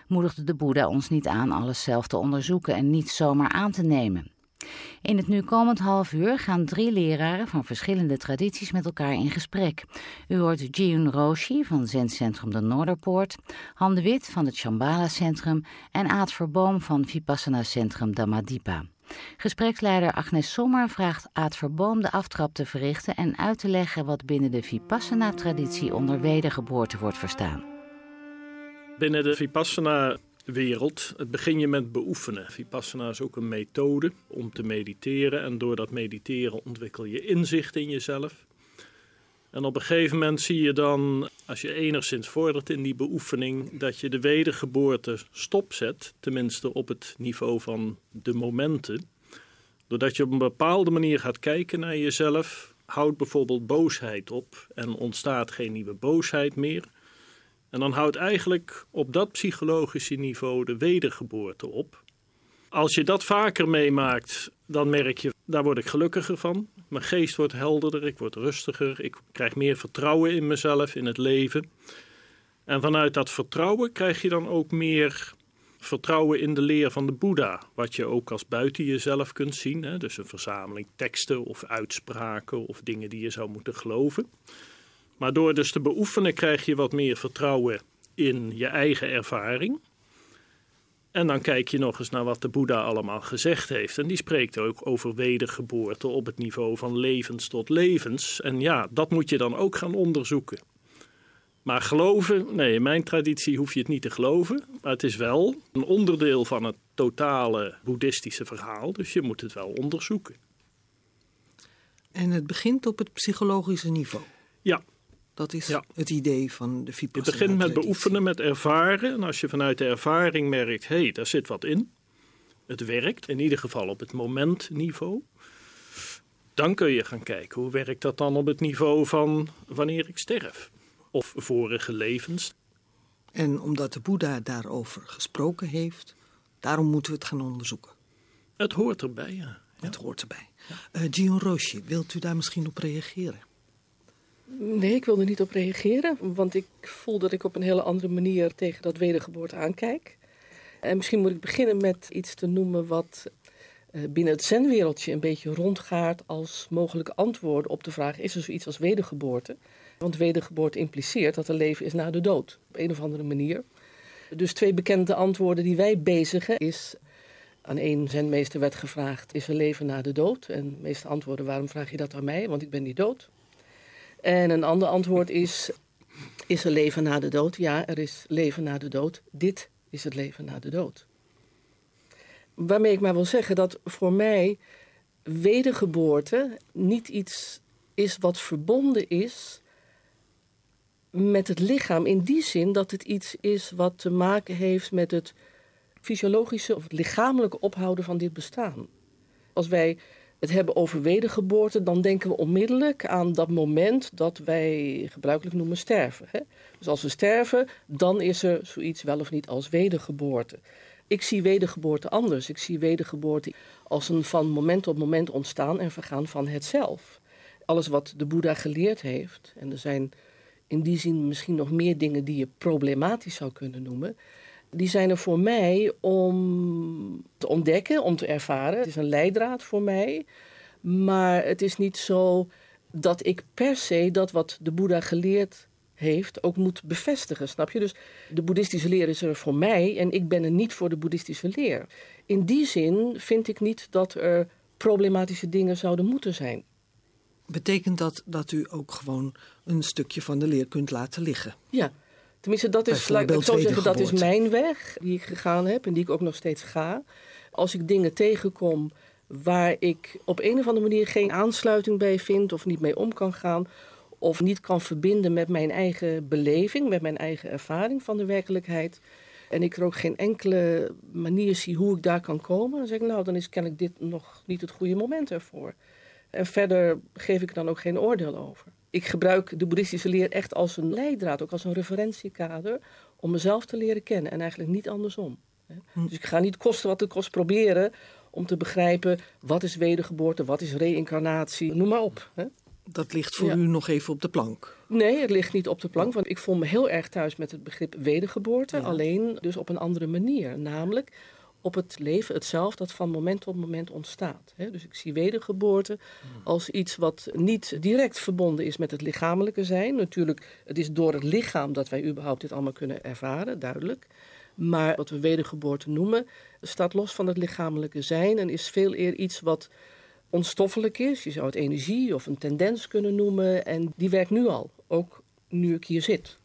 moedigde de Boeddha ons niet aan alles zelf te onderzoeken en niet zomaar aan te nemen. In het nu komend half uur gaan 3 leraren van verschillende tradities met elkaar in gesprek. U hoort Jiyun Roshi van Zencentrum de Noorderpoort, Han de Wit van het Shambhala Centrum en Aad Verboom van Vipassana Centrum Dhammadipa. Gespreksleider Agnes Sommer vraagt Aad Verboom de aftrap te verrichten en uit te leggen wat binnen de Vipassana-traditie onder wedergeboorte wordt verstaan. Binnen de Vipassana-wereld begin je met beoefenen. Vipassana is ook een methode om te mediteren en door dat mediteren ontwikkel je inzicht in jezelf. En op een gegeven moment zie je dan, als je enigszins vordert in die beoefening, dat je de wedergeboorte stopzet, tenminste op het niveau van de momenten. Doordat je op een bepaalde manier gaat kijken naar jezelf, houdt bijvoorbeeld boosheid op en ontstaat geen nieuwe boosheid meer. En dan houdt eigenlijk op dat psychologische niveau de wedergeboorte op. Als je dat vaker meemaakt, dan merk je, daar word ik gelukkiger van. Mijn geest wordt helderder, ik word rustiger, ik krijg meer vertrouwen in mezelf, in het leven. En vanuit dat vertrouwen krijg je dan ook meer vertrouwen in de leer van de Boeddha. Wat je ook als buiten jezelf kunt zien. Hè? Dus een verzameling teksten of uitspraken of dingen die je zou moeten geloven. Maar door dus te beoefenen krijg je wat meer vertrouwen in je eigen ervaring. En dan kijk je nog eens naar wat de Boeddha allemaal gezegd heeft. En die spreekt ook over wedergeboorte op het niveau van levens tot levens. En ja, dat moet je dan ook gaan onderzoeken. Maar geloven, nee, in mijn traditie hoef je het niet te geloven. Maar het is wel een onderdeel van het totale boeddhistische verhaal. Dus je moet het wel onderzoeken. En het begint op het psychologische niveau? Ja. Dat is het idee van de Vipassana. Je begint met beoefenen, met ervaren. En als je vanuit de ervaring merkt, hé, daar zit wat in. Het werkt, in ieder geval op het momentniveau. Dan kun je gaan kijken, hoe werkt dat dan op het niveau van wanneer ik sterf? Of vorige levens. En omdat de Boeddha daarover gesproken heeft, daarom moeten we het gaan onderzoeken. Het hoort erbij, ja. Het hoort erbij. Jiyun Roshi, wilt u daar misschien op reageren? Nee, ik wil er niet op reageren, want ik voel dat ik op een hele andere manier tegen dat wedergeboorte aankijk. En misschien moet ik beginnen met iets te noemen wat binnen het zenwereldje een beetje rondgaat als mogelijke antwoorden op de vraag, is er zoiets als wedergeboorte? Want wedergeboorte impliceert dat er leven is na de dood, op een of andere manier. Dus 2 bekende antwoorden die wij bezigen is, aan één zenmeester werd gevraagd, is er leven na de dood? En de meeste antwoorden, waarom vraag je dat aan mij? Want ik ben niet dood. En een ander antwoord is er leven na de dood? Ja, er is leven na de dood. Dit is het leven na de dood. Waarmee ik maar wil zeggen dat voor mij wedergeboorte niet iets is wat verbonden is met het lichaam. In die zin dat het iets is wat te maken heeft met het fysiologische of het lichamelijke ophouden van dit bestaan. Als wij het hebben over wedergeboorte, dan denken we onmiddellijk aan dat moment dat wij gebruikelijk noemen sterven. Hè? Dus als we sterven, dan is er zoiets wel of niet als wedergeboorte. Ik zie wedergeboorte anders. Ik zie wedergeboorte als een van moment op moment ontstaan en vergaan van het zelf. Alles wat de Boeddha geleerd heeft, en er zijn in die zin misschien nog meer dingen die je problematisch zou kunnen noemen, die zijn er voor mij om te ontdekken, om te ervaren. Het is een leidraad voor mij, maar het is niet zo dat ik per se dat wat de Boeddha geleerd heeft ook moet bevestigen, snap je? Dus de boeddhistische leer is er voor mij en ik ben er niet voor de boeddhistische leer. In die zin vind ik niet dat er problematische dingen zouden moeten zijn. Betekent dat u ook gewoon een stukje van de leer kunt laten liggen? Ja. Tenminste, dat is, laat ik zo zeggen, dat is mijn weg die ik gegaan heb en die ik ook nog steeds ga. Als ik dingen tegenkom waar ik op een of andere manier geen aansluiting bij vind of niet mee om kan gaan of niet kan verbinden met mijn eigen beleving, met mijn eigen ervaring van de werkelijkheid en ik er ook geen enkele manier zie hoe ik daar kan komen, dan zeg ik, nou, dan is kennelijk dit nog niet het goede moment ervoor. En verder geef ik er dan ook geen oordeel over. Ik gebruik de boeddhistische leer echt als een leidraad, ook als een referentiekader, om mezelf te leren kennen en eigenlijk niet andersom. Dus ik ga niet kosten wat het kost proberen om te begrijpen wat is wedergeboorte, wat is reïncarnatie, noem maar op. Dat ligt voor u nog even op de plank. Nee, het ligt niet op de plank, want ik voel me heel erg thuis met het begrip wedergeboorte. Ja. Alleen dus op een andere manier, namelijk op het leven het zelf dat van moment tot moment ontstaat. Dus ik zie wedergeboorte als iets wat niet direct verbonden is met het lichamelijke zijn. Natuurlijk, het is door het lichaam dat wij überhaupt dit allemaal kunnen ervaren, duidelijk. Maar wat we wedergeboorte noemen, staat los van het lichamelijke zijn en is veel eer iets wat onstoffelijk is. Je zou het energie of een tendens kunnen noemen en die werkt nu al, ook nu ik hier zit.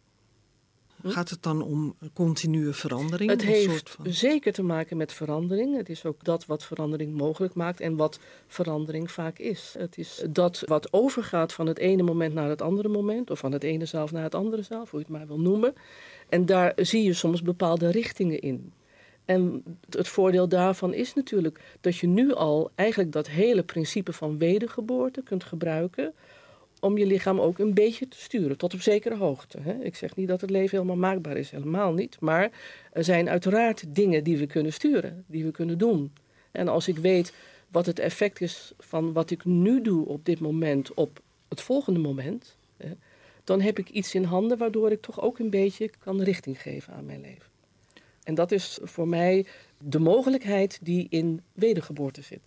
Gaat het dan om continue verandering? Het heeft zeker te maken met verandering. Het is ook dat wat verandering mogelijk maakt en wat verandering vaak is. Het is dat wat overgaat van het ene moment naar het andere moment, of van het ene zelf naar het andere zelf, hoe je het maar wil noemen. En daar zie je soms bepaalde richtingen in. En het voordeel daarvan is natuurlijk dat je nu al eigenlijk dat hele principe van wedergeboorte kunt gebruiken om je lichaam ook een beetje te sturen, tot op zekere hoogte. Ik zeg niet dat het leven helemaal maakbaar is, helemaal niet. Maar er zijn uiteraard dingen die we kunnen sturen, die we kunnen doen. En als ik weet wat het effect is van wat ik nu doe op dit moment op het volgende moment, dan heb ik iets in handen waardoor ik toch ook een beetje kan richting geven aan mijn leven. En dat is voor mij de mogelijkheid die in wedergeboorte zit.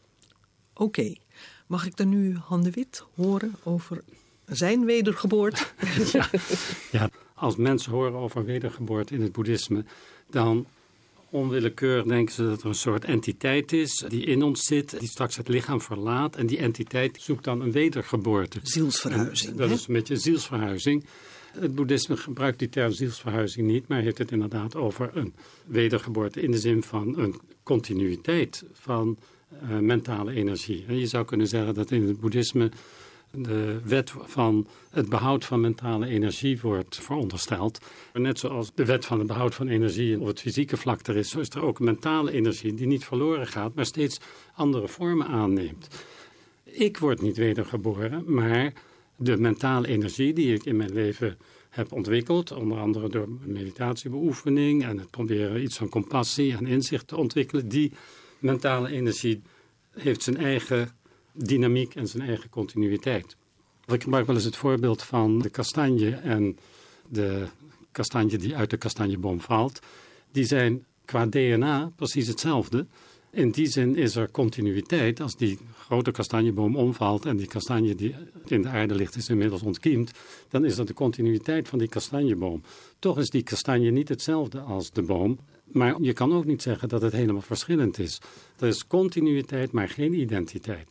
Oké. Mag ik dan nu Han de Wit horen over zijn wedergeboorte? Ja, als mensen horen over wedergeboorte in het boeddhisme, dan onwillekeurig denken ze dat er een soort entiteit is die in ons zit, die straks het lichaam verlaat. En die entiteit zoekt dan een wedergeboorte. Zielsverhuizing. Dat is een beetje zielsverhuizing. Het boeddhisme gebruikt die term zielsverhuizing niet, maar heeft het inderdaad over een wedergeboorte in de zin van een continuïteit van mentale energie. En je zou kunnen zeggen dat in het boeddhisme de wet van het behoud van mentale energie wordt verondersteld. Net zoals de wet van het behoud van energie op het fysieke vlak er is, zo is er ook mentale energie die niet verloren gaat, maar steeds andere vormen aanneemt. Ik word niet wedergeboren, maar de mentale energie die ik in mijn leven heb ontwikkeld, onder andere door meditatiebeoefening en het proberen iets van compassie en inzicht te ontwikkelen, die mentale energie heeft zijn eigen dynamiek en zijn eigen continuïteit. Ik gebruik wel eens het voorbeeld van de kastanje en de kastanje die uit de kastanjeboom valt. Die zijn qua DNA precies hetzelfde. In die zin is er continuïteit. Als die grote kastanjeboom omvalt en die kastanje die in de aarde ligt is inmiddels ontkiemd, dan is dat de continuïteit van die kastanjeboom. Toch is die kastanje niet hetzelfde als de boom. Maar je kan ook niet zeggen dat het helemaal verschillend is. Er is continuïteit, maar geen identiteit.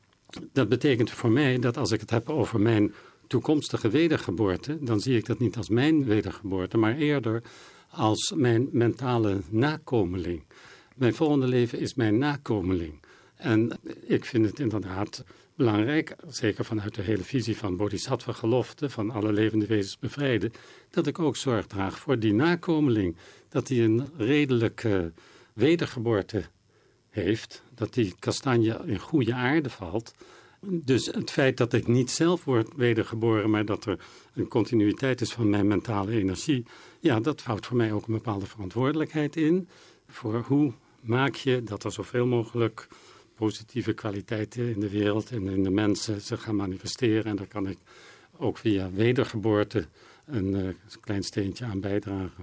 Dat betekent voor mij dat als ik het heb over mijn toekomstige wedergeboorte, dan zie ik dat niet als mijn wedergeboorte, maar eerder als mijn mentale nakomeling. Mijn volgende leven is mijn nakomeling. En ik vind het inderdaad belangrijk, zeker vanuit de hele visie van bodhisattva-gelofte, van alle levende wezens bevrijden, dat ik ook zorg draag voor die nakomeling. Dat die een redelijke wedergeboorte heeft, dat die kastanje in goede aarde valt. Dus het feit dat ik niet zelf word wedergeboren, maar dat er een continuïteit is van mijn mentale energie, ja, dat houdt voor mij ook een bepaalde verantwoordelijkheid in voor hoe maak je dat er zoveel mogelijk positieve kwaliteiten in de wereld en in de mensen zich gaan manifesteren. En daar kan ik ook via wedergeboorte een klein steentje aan bijdragen.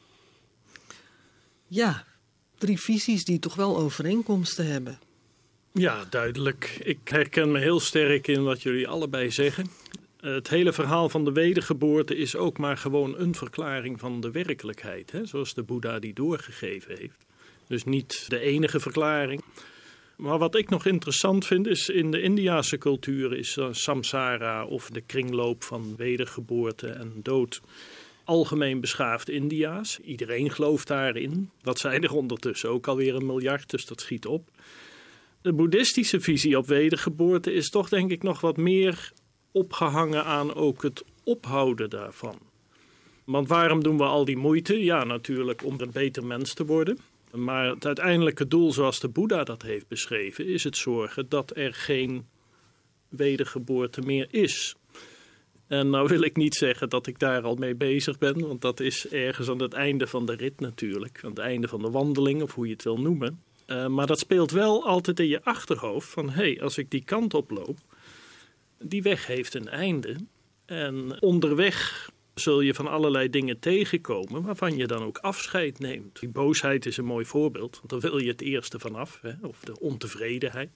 Ja, 3 visies die toch wel overeenkomsten hebben. Ja, duidelijk. Ik herken me heel sterk in wat jullie allebei zeggen. Het hele verhaal van de wedergeboorte is ook maar gewoon een verklaring van de werkelijkheid, hè? Zoals de Boeddha die doorgegeven heeft. Dus niet de enige verklaring. Maar wat ik nog interessant vind is in de Indiase cultuur is samsara of de kringloop van wedergeboorte en dood algemeen beschaafd Indiaas. Iedereen gelooft daarin. Dat zijn er ondertussen ook alweer 1 miljard, dus dat schiet op. De boeddhistische visie op wedergeboorte is toch denk ik nog wat meer opgehangen aan ook het ophouden daarvan. Want waarom doen we al die moeite? Ja, natuurlijk om een beter mens te worden. Maar het uiteindelijke doel zoals de Boeddha dat heeft beschreven is het zorgen dat er geen wedergeboorte meer is. En nou wil ik niet zeggen dat ik daar al mee bezig ben, want dat is ergens aan het einde van de rit natuurlijk. Aan het einde van de wandeling of hoe je het wil noemen. Maar dat speelt wel altijd in je achterhoofd van hé, als ik die kant oploop, die weg heeft een einde. En onderweg zul je van allerlei dingen tegenkomen waarvan je dan ook afscheid neemt. Die boosheid is een mooi voorbeeld, want daar wil je het eerste vanaf, hè? Of de ontevredenheid.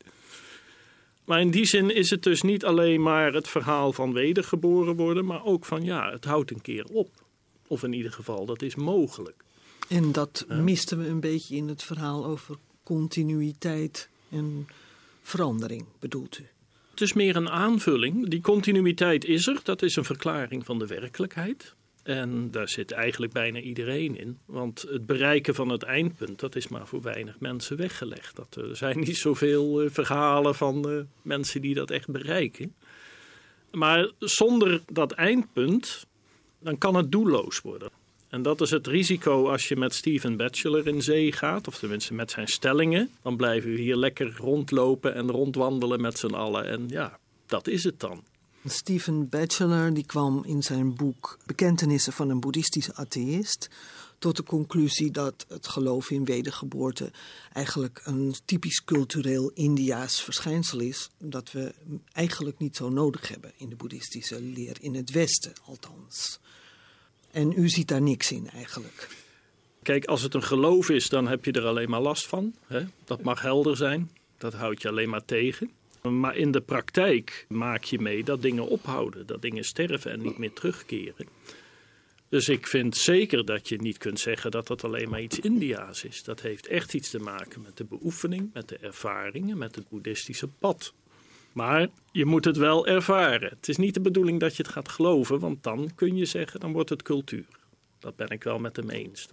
Maar in die zin is het dus niet alleen maar het verhaal van wedergeboren worden, maar ook van het houdt een keer op. Of in ieder geval, dat is mogelijk. En dat misten we een beetje in het verhaal over continuïteit en verandering, bedoelt u? Het is meer een aanvulling. Die continuïteit is er, dat is een verklaring van de werkelijkheid. En daar zit eigenlijk bijna iedereen in. Want het bereiken van het eindpunt, dat is maar voor weinig mensen weggelegd. Er zijn niet zoveel verhalen van mensen die dat echt bereiken. Maar zonder dat eindpunt, dan kan het doelloos worden. En dat is het risico als je met Stephen Batchelor in zee gaat, of tenminste met zijn stellingen. Dan blijven we hier lekker rondlopen en rondwandelen met z'n allen. En dat is het dan. Stephen Batchelor die kwam in zijn boek Bekentenissen van een boeddhistische atheïst tot de conclusie dat het geloof in wedergeboorte eigenlijk een typisch cultureel Indiaas verschijnsel is, dat we eigenlijk niet zo nodig hebben in de boeddhistische leer, in het Westen althans. En u ziet daar niks in eigenlijk. Kijk, als het een geloof is, dan heb je er alleen maar last van. Hè? Dat mag helder zijn. Dat houdt je alleen maar tegen. Maar in de praktijk maak je mee dat dingen ophouden. Dat dingen sterven en niet meer terugkeren. Dus ik vind zeker dat je niet kunt zeggen dat dat alleen maar iets Indiaas is. Dat heeft echt iets te maken met de beoefening, met de ervaringen, met het boeddhistische pad. Maar je moet het wel ervaren. Het is niet de bedoeling dat je het gaat geloven, want dan kun je zeggen, dan wordt het cultuur. Dat ben ik wel met hem eens.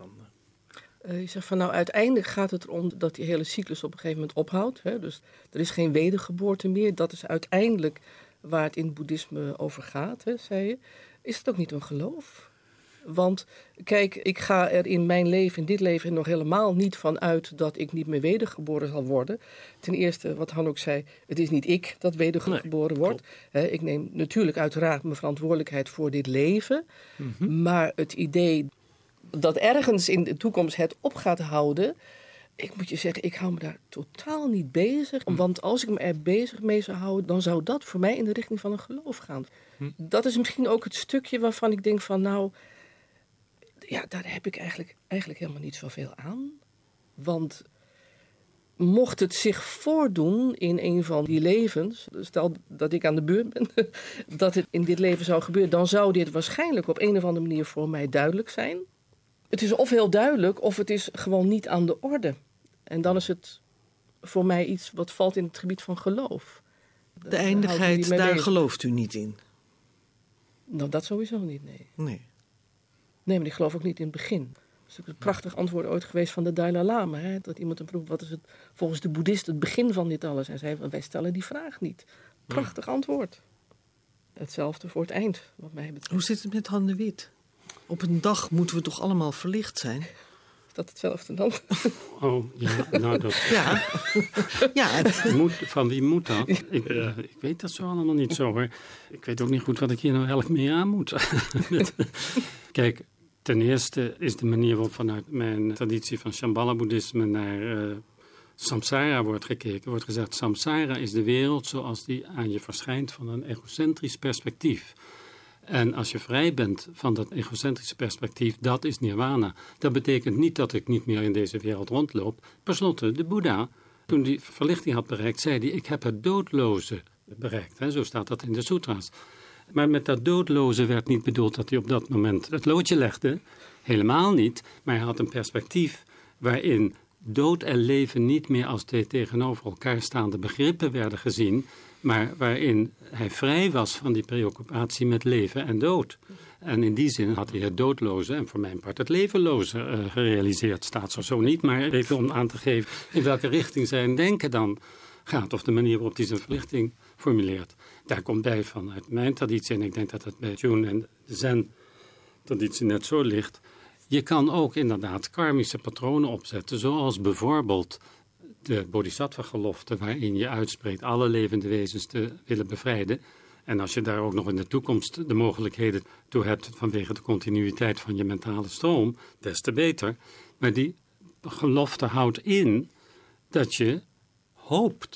Je zegt van uiteindelijk gaat het erom dat die hele cyclus op een gegeven moment ophoudt. Hè? Dus er is geen wedergeboorte meer. Dat is uiteindelijk waar het in het boeddhisme over gaat, hè, zei je. Is het ook niet een geloof? Want kijk, ik ga er in mijn leven, in dit leven, nog helemaal niet van uit dat ik niet meer wedergeboren zal worden. Ten eerste, wat Han ook zei, het is niet ik dat wedergeboren wordt. Ik neem natuurlijk uiteraard mijn verantwoordelijkheid voor dit leven. Mm-hmm. Maar het idee dat ergens in de toekomst het op gaat houden, ik moet je zeggen, ik hou me daar totaal niet bezig. Want als ik me er bezig mee zou houden, dan zou dat voor mij in de richting van een geloof gaan. Dat is misschien ook het stukje waarvan ik denk van daar heb ik eigenlijk helemaal niet zoveel aan. Want mocht het zich voordoen in een van die levens, stel dat ik aan de beurt ben, dat het in dit leven zou gebeuren, dan zou dit waarschijnlijk op een of andere manier voor mij duidelijk zijn. Het is of heel duidelijk, of het is gewoon niet aan de orde. En dan is het voor mij iets wat valt in het gebied van geloof. De eindigheid, daar gelooft u niet in? Nou, dat sowieso niet, nee. Nee, maar ik geloof ook niet in het begin. Dat is een prachtig antwoord ooit geweest van de Dalai Lama. Hè? Dat iemand hem vroeg, wat is het volgens de boeddhisten het begin van dit alles? En zei, wij stellen die vraag niet. Prachtig antwoord. Hetzelfde voor het eind, wat mij betreft. Hoe zit het met Han de Wit? Op een dag moeten we toch allemaal verlicht zijn? Is dat hetzelfde dan? Oh, ja, nou dat... Ja. Van wie moet dat? Ik weet dat zo allemaal niet zo, hoor. Ik weet ook niet goed wat ik hier nou eigenlijk mee aan moet. Kijk, ten eerste is de manier waarop vanuit mijn traditie van Shambhala-boeddhisme naar samsara wordt gekeken. Wordt gezegd, samsara is de wereld zoals die aan je verschijnt van een egocentrisch perspectief. En als je vrij bent van dat egocentrische perspectief, dat is nirvana. Dat betekent niet dat ik niet meer in deze wereld rondloop. Per slotte, de Boeddha, toen die verlichting had bereikt, zei hij, ik heb het doodloze bereikt. Hè? Zo staat dat in de sutra's. Maar met dat doodloze werd niet bedoeld dat hij op dat moment het loodje legde. Helemaal niet. Maar hij had een perspectief waarin dood en leven niet meer als twee tegenover elkaar staande begrippen werden gezien, maar waarin hij vrij was van die preoccupatie met leven en dood. En in die zin had hij het doodloze en voor mijn part het levenloze gerealiseerd. Staat zo niet, maar even om aan te geven in welke richting zijn denken dan gaat, of de manier waarop hij zijn verlichting formuleert. Daar komt bij vanuit mijn traditie, en ik denk dat het bij June en de Zen-traditie net zo ligt. Je kan ook inderdaad karmische patronen opzetten, zoals bijvoorbeeld de bodhisattva-gelofte, waarin je uitspreekt alle levende wezens te willen bevrijden. En als je daar ook nog in de toekomst de mogelijkheden toe hebt vanwege de continuïteit van je mentale stroom, des te beter. Maar die gelofte houdt in dat je hoopt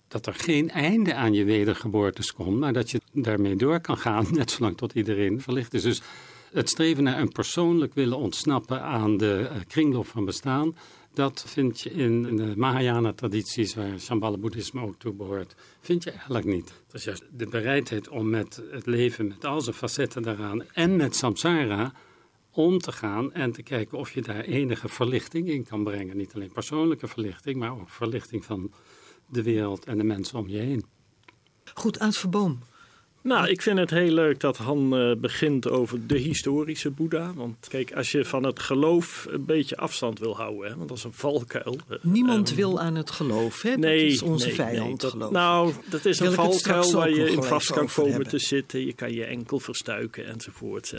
dat er geen einde aan je wedergeboortes komt, maar dat je daarmee door kan gaan, net zolang tot iedereen verlicht is. Dus het streven naar een persoonlijk willen ontsnappen aan de kringloop van bestaan, dat vind je in de Mahayana-tradities, waar Shambhala-boeddhisme ook toe behoort, vind je eigenlijk niet. Het is juist de bereidheid om met het leven, met al zijn facetten daaraan en met samsara om te gaan en te kijken of je daar enige verlichting in kan brengen. Niet alleen persoonlijke verlichting, maar ook verlichting van de wereld en de mensen om je heen. Goed, Aad Verboom. Nou, ik vind het heel leuk dat Han begint over de historische Boeddha. Want kijk, als je van het geloof een beetje afstand wil houden, hè, want dat is een valkuil. Niemand wil aan het geloof, hè? Nee, dat is onze vijand, geloof ik. Nou, dat is een valkuil waar je in vast kan komen hebben. te zitten. Je kan je enkel verstuiken enzovoort.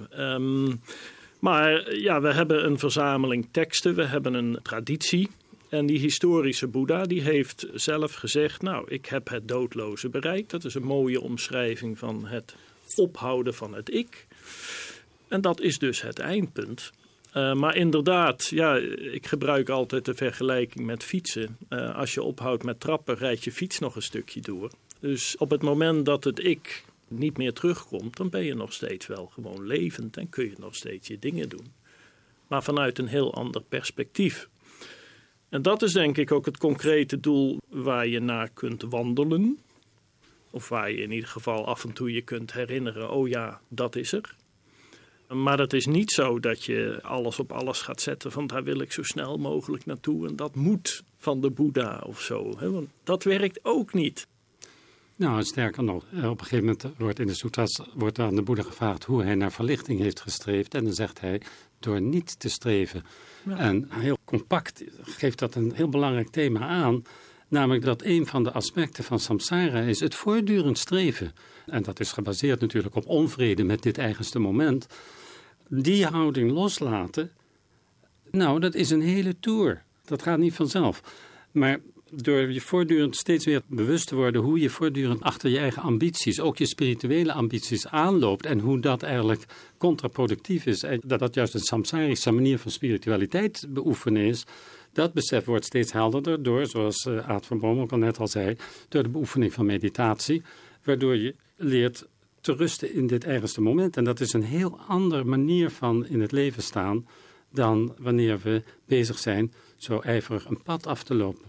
Maar ja, we hebben een verzameling teksten, we hebben een traditie. En die historische Boeddha die heeft zelf gezegd, nou, ik heb het doodloze bereikt. Dat is een mooie omschrijving van het ophouden van het ik. En dat is dus het eindpunt. Maar inderdaad, ja, ik gebruik altijd de vergelijking met fietsen. Als je ophoudt met trappen, rijdt je fiets nog een stukje door. Dus op het moment dat het ik niet meer terugkomt, dan ben je nog steeds wel gewoon levend en kun je nog steeds je dingen doen. Maar vanuit een heel ander perspectief. En dat is denk ik ook het concrete doel waar je naar kunt wandelen. Of waar je in ieder geval af en toe je kunt herinneren, oh ja, dat is er. Maar het is niet zo dat je alles op alles gaat zetten van daar wil ik zo snel mogelijk naartoe. En dat moet van de Boeddha of zo. Hè? Want dat werkt ook niet. Nou, sterker nog, op een gegeven moment wordt in de sutras wordt aan de Boeddha gevraagd hoe hij naar verlichting heeft gestreefd. En dan zegt hij, door niet te streven. Ja. En heel compact geeft dat een heel belangrijk thema aan. Namelijk dat een van de aspecten van samsara is het voortdurend streven. En dat is gebaseerd natuurlijk op onvrede met dit eigenste moment. Die houding loslaten, nou, dat is een hele tour. Dat gaat niet vanzelf. Maar door je voortdurend steeds weer bewust te worden hoe je voortdurend achter je eigen ambities, ook je spirituele ambities aanloopt en hoe dat eigenlijk contraproductief is en dat juist een samsarische manier van spiritualiteit beoefenen is, dat besef wordt steeds helderder door, zoals Aad van Boom ook al net al zei, door de beoefening van meditatie, waardoor je leert te rusten in dit eigenste moment. En dat is een heel andere manier van in het leven staan dan wanneer we bezig zijn zo ijverig een pad af te lopen.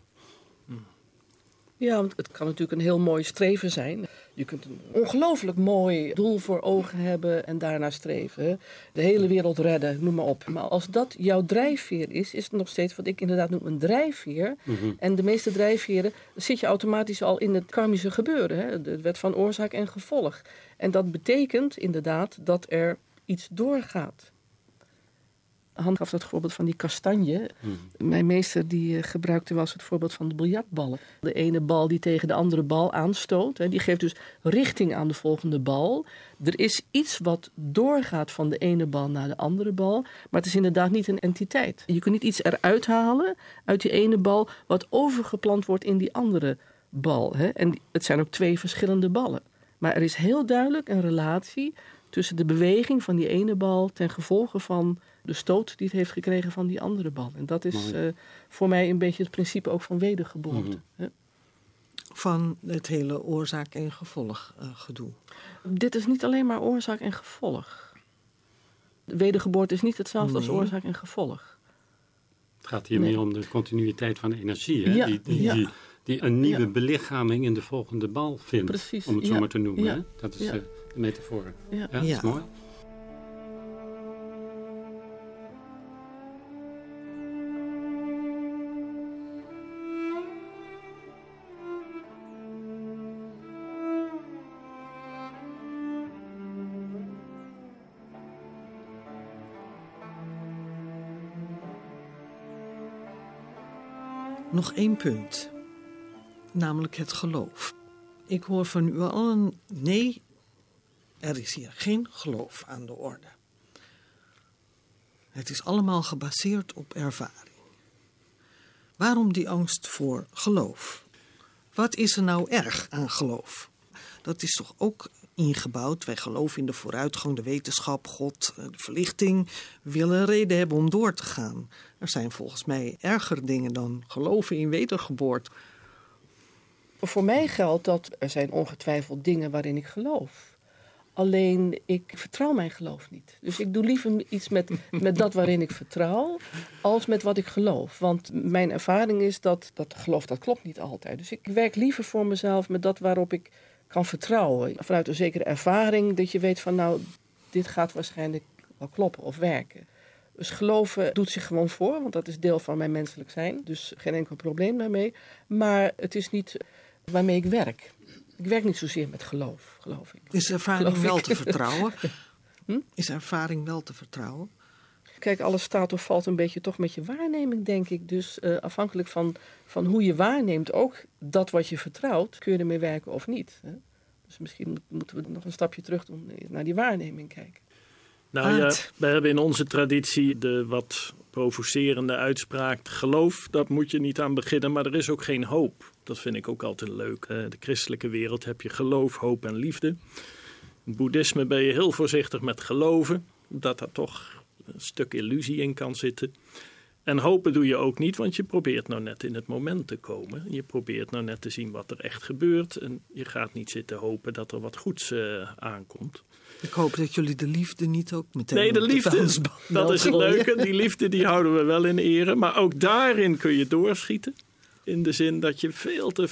Ja, want het kan natuurlijk een heel mooi streven zijn. Je kunt een ongelooflijk mooi doel voor ogen hebben en daarna streven. De hele wereld redden, noem maar op. Maar als dat jouw drijfveer is het nog steeds wat ik inderdaad noem een drijfveer. Mm-hmm. En de meeste drijfveren, dan zit je automatisch al in het karmische gebeuren. Hè? De wet van oorzaak en gevolg. En dat betekent inderdaad dat er iets doorgaat. Han gaf het voorbeeld van die kastanje. Mijn meester die gebruikte wel eens het voorbeeld van de biljartballen. De ene bal die tegen de andere bal aanstoot. Hè, die geeft dus richting aan de volgende bal. Er is iets wat doorgaat van de ene bal naar de andere bal. Maar het is inderdaad niet een entiteit. Je kunt niet iets eruit halen uit die ene bal wat overgeplant wordt in die andere bal. Hè. En het zijn ook twee verschillende ballen. Maar er is heel duidelijk een relatie tussen de beweging van die ene bal ten gevolge van de stoot die het heeft gekregen van die andere bal. En dat is voor mij een beetje het principe ook van wedergeboorte. Mm-hmm. Van het hele oorzaak- en gevolg gedoe. Dit is niet alleen maar oorzaak en gevolg. Wedergeboorte is niet hetzelfde als oorzaak en gevolg. Het gaat hier meer om de continuïteit van de energie. Hè? Ja, die een nieuwe belichaming in de volgende bal vindt. Precies, om het zo maar te noemen. Ja. Hè? Dat is de metafoor. Ja. Dat is mooi. Nog één punt, namelijk het geloof. Ik hoor van u allen, nee, er is hier geen geloof aan de orde. Het is allemaal gebaseerd op ervaring. Waarom die angst voor geloof? Wat is er nou erg aan geloof? Dat is toch ook ingebouwd. Wij geloven in de vooruitgang, de wetenschap, God, de verlichting. We willen een reden hebben om door te gaan. Er zijn volgens mij erger dingen dan geloven in wedergeboorte. Voor mij geldt dat er zijn ongetwijfeld dingen waarin ik geloof. Alleen, ik vertrouw mijn geloof niet. Dus ik doe liever iets met dat waarin ik vertrouw, als met wat ik geloof. Want mijn ervaring is dat geloof, dat klopt niet altijd. Dus ik werk liever voor mezelf met dat waarop ik kan vertrouwen. Vanuit een zekere ervaring, dat je weet van nou, dit gaat waarschijnlijk wel kloppen of werken. Dus geloven doet zich gewoon voor, want dat is deel van mijn menselijk zijn. Dus geen enkel probleem daarmee. Maar het is niet waarmee ik werk. Ik werk niet zozeer met geloof ik. Is ervaring wel te vertrouwen? Is ervaring wel te vertrouwen? Kijk, alles staat of valt een beetje toch met je waarneming, denk ik. Dus afhankelijk van hoe je waarneemt, ook dat wat je vertrouwt, kun je ermee werken of niet. Hè? Dus misschien moeten we nog een stapje terug doen, naar die waarneming kijken. Nou ja, we hebben in onze traditie de wat provocerende uitspraak: geloof, dat moet je niet aan beginnen, maar er is ook geen hoop. Dat vind ik ook altijd leuk. In de christelijke wereld heb je geloof, hoop en liefde. In het boeddhisme ben je heel voorzichtig met geloven, dat er toch een stuk illusie in kan zitten. En hopen doe je ook niet, want je probeert nou net in het moment te komen. Je probeert nou net te zien wat er echt gebeurt. En je gaat niet zitten hopen dat er wat goeds aankomt. Ik hoop dat jullie de liefde niet ook meteen... Nee, de liefde, dat is het leuke. Die liefde die houden we wel in ere. Maar ook daarin kun je doorschieten. In de zin dat je veel te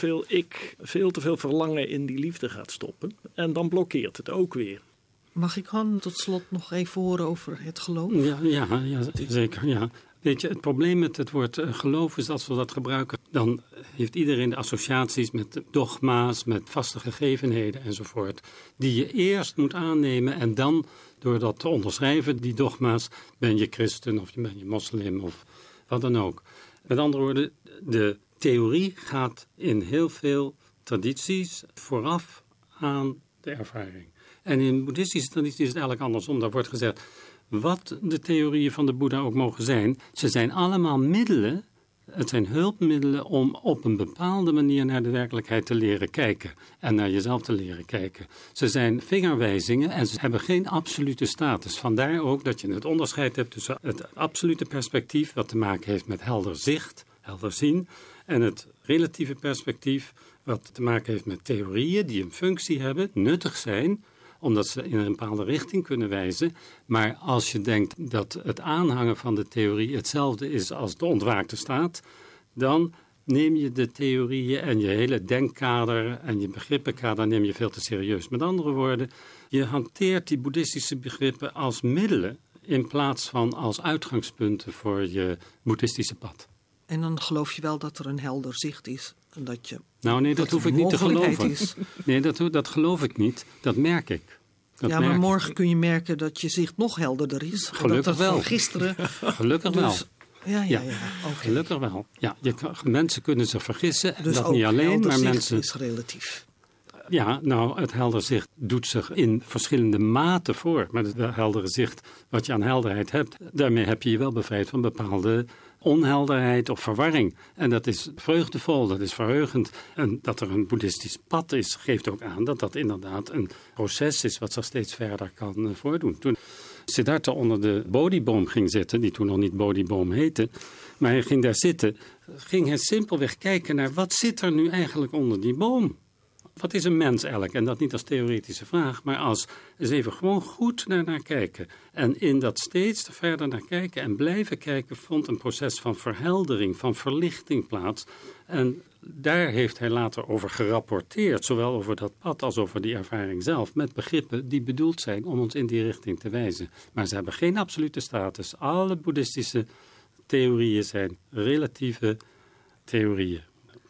veel verlangen in die liefde gaat stoppen. En dan blokkeert het ook weer. Mag ik Han tot slot nog even horen over het geloof? Ja, zeker. Ja. Weet je, het probleem met het woord geloof is dat als we dat gebruiken, dan heeft iedereen de associaties met dogma's, met vaste gegevenheden enzovoort, die je eerst moet aannemen en dan, door dat te onderschrijven, die dogma's, ben je christen of ben je moslim of wat dan ook. Met andere woorden, de theorie gaat in heel veel tradities vooraf aan de ervaring. En in boeddhistische tradities is het eigenlijk andersom. Daar wordt gezegd, wat de theorieën van de Boeddha ook mogen zijn, ze zijn allemaal middelen, het zijn hulpmiddelen om op een bepaalde manier naar de werkelijkheid te leren kijken en naar jezelf te leren kijken. Ze zijn vingerwijzingen en ze hebben geen absolute status. Vandaar ook dat je het onderscheid hebt tussen het absolute perspectief, wat te maken heeft met helder zicht, helder zien, en het relatieve perspectief, wat te maken heeft met theorieën die een functie hebben, nuttig zijn, omdat ze in een bepaalde richting kunnen wijzen. Maar als je denkt dat het aanhangen van de theorie hetzelfde is als de ontwaakte staat, dan neem je de theorieën en je hele denkkader en je begrippenkader neem je veel te serieus. Met andere woorden, je hanteert die boeddhistische begrippen als middelen in plaats van als uitgangspunten voor je boeddhistische pad. En dan geloof je wel dat er een helder zicht is. En dat je, nou nee, dat hoef ik niet te geloven. Nee, dat geloof ik niet. Dat merk ik. Maar morgen kun je merken dat je zicht nog helderder is. Gelukkig wel. Van gisteren. Gelukkig wel. Ja. Okay. Gelukkig wel. Ja, mensen kunnen zich vergissen. Dus dat niet alleen, maar mensen is relatief. Ja, nou, het helder zicht doet zich in verschillende maten voor. Maar het heldere zicht, wat je aan helderheid hebt, daarmee heb je je wel bevrijd van bepaalde onhelderheid of verwarring. En dat is vreugdevol, dat is verheugend. En dat er een boeddhistisch pad is, geeft ook aan dat dat inderdaad een proces is wat zich steeds verder kan voordoen. Toen Siddhartha onder de bodhiboom ging zitten, die toen nog niet bodhiboom heette, maar hij ging daar zitten, ging hij simpelweg kijken naar wat zit er nu eigenlijk onder die boom? Wat is een mens eigenlijk? En dat niet als theoretische vraag, maar als eens even gewoon goed naar kijken. En in dat steeds verder naar kijken en blijven kijken vond een proces van verheldering, van verlichting plaats. En daar heeft hij later over gerapporteerd, zowel over dat pad als over die ervaring zelf, met begrippen die bedoeld zijn om ons in die richting te wijzen. Maar ze hebben geen absolute status. Alle boeddhistische theorieën zijn relatieve theorieën.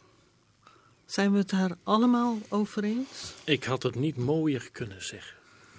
Zijn we het daar allemaal over eens? Ik had het niet mooier kunnen zeggen.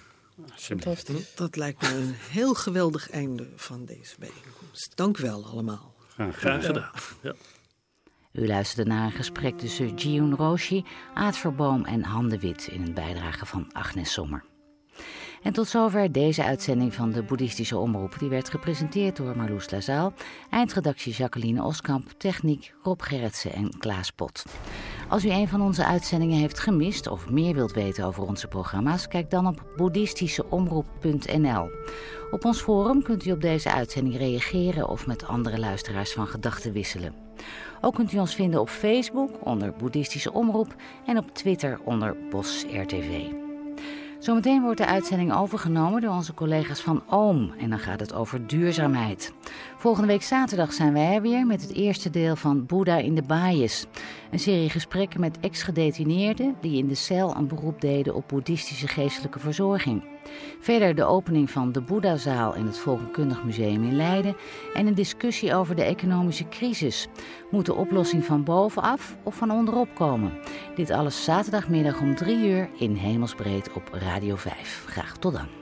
Dat lijkt me een heel geweldig einde van deze bijeenkomst. Dank wel allemaal. Graag gedaan. Ja. U luisterde naar een gesprek tussen Jiyun Roshi, Aad Verboom en Han de Wit in een bijdrage van Agnes Sommer. En tot zover deze uitzending van de Boeddhistische Omroep. Die werd gepresenteerd door Marloes Lazaal, eindredactie Jacqueline Oskamp, techniek Rob Gerritsen en Klaas Pot. Als u een van onze uitzendingen heeft gemist of meer wilt weten over onze programma's, kijk dan op boeddhistischeomroep.nl. Op ons forum kunt u op deze uitzending reageren of met andere luisteraars van gedachten wisselen. Ook kunt u ons vinden op Facebook onder Boeddhistische Omroep en op Twitter onder Bos RTV. Zometeen wordt de uitzending overgenomen door onze collega's van Oom en dan gaat het over duurzaamheid. Volgende week zaterdag zijn wij er weer met het eerste deel van Boeddha in de Baaijes. Een serie gesprekken met ex-gedetineerden die in de cel een beroep deden op boeddhistische geestelijke verzorging. Verder de opening van de Boeddhazaal in het Volkenkundig Museum in Leiden en een discussie over de economische crisis. Moet de oplossing van bovenaf of van onderop komen? Dit alles zaterdagmiddag om 3 uur in Hemelsbreed op Radio 5. Graag tot dan.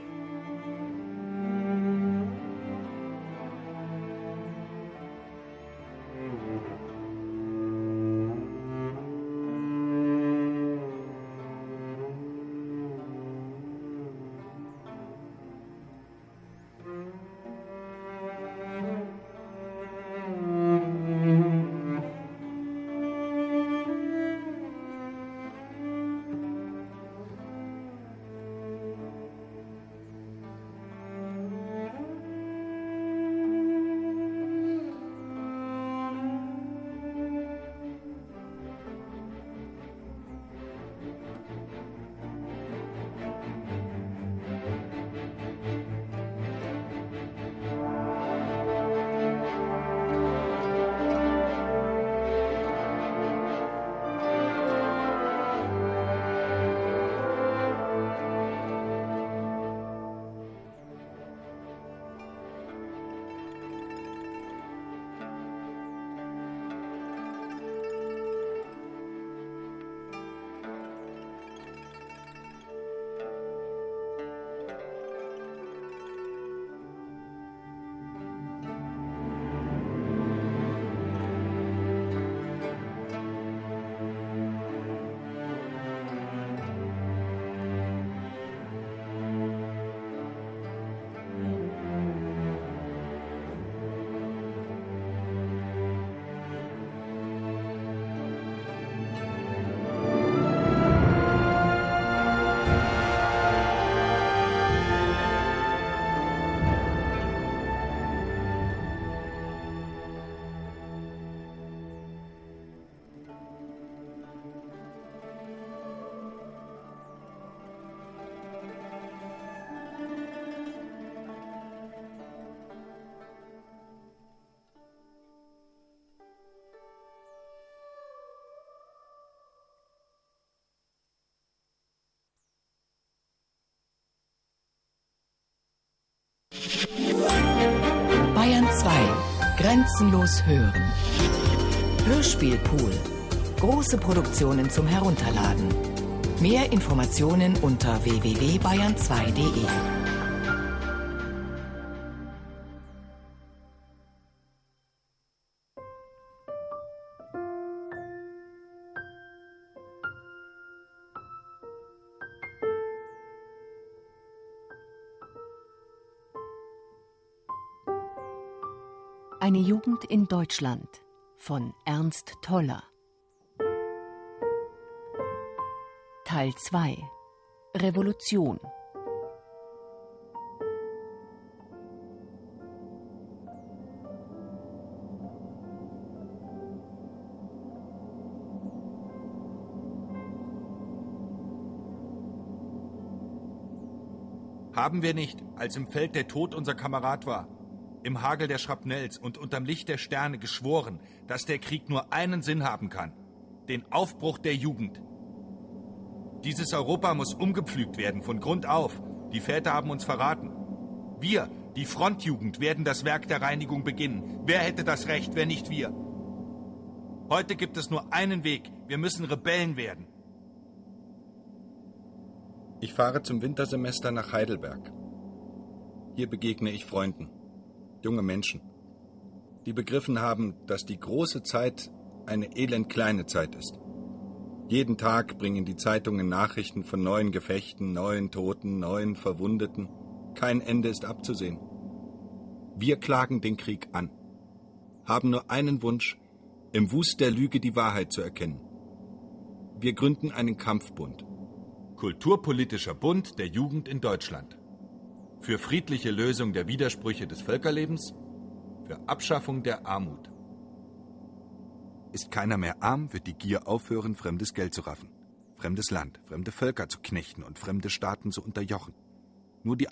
Bayern 2. Grenzenlos hören. Hörspielpool. Große Produktionen zum Herunterladen. Mehr Informationen unter www.bayern2.de. Eine Jugend in Deutschland von Ernst Toller. Teil 2. Revolution. Haben wir nicht, als im Feld der Tod unser Kamerad war, im Hagel der Schrapnells und unterm Licht der Sterne geschworen, dass der Krieg nur einen Sinn haben kann: den Aufbruch der Jugend. Dieses Europa muss umgepflügt werden, von Grund auf. Die Väter haben uns verraten. Wir, die Frontjugend, werden das Werk der Reinigung beginnen. Wer hätte das Recht, wenn nicht wir? Heute gibt es nur einen Weg. Wir müssen Rebellen werden. Ich fahre zum Wintersemester nach Heidelberg. Hier begegne ich Freunden, junge Menschen, die begriffen haben, dass die große Zeit eine elend kleine Zeit ist. Jeden Tag bringen die Zeitungen Nachrichten von neuen Gefechten, neuen Toten, neuen Verwundeten. Kein Ende ist abzusehen. Wir klagen den Krieg an, haben nur einen Wunsch: im Wust der Lüge die Wahrheit zu erkennen. Wir gründen einen Kampfbund. Kulturpolitischer Bund der Jugend in Deutschland. Für friedliche Lösung der Widersprüche des Völkerlebens, für Abschaffung der Armut. Ist keiner mehr arm, wird die Gier aufhören, fremdes Geld zu raffen, fremdes Land, fremde Völker zu knechten und fremde Staaten zu unterjochen. Nur die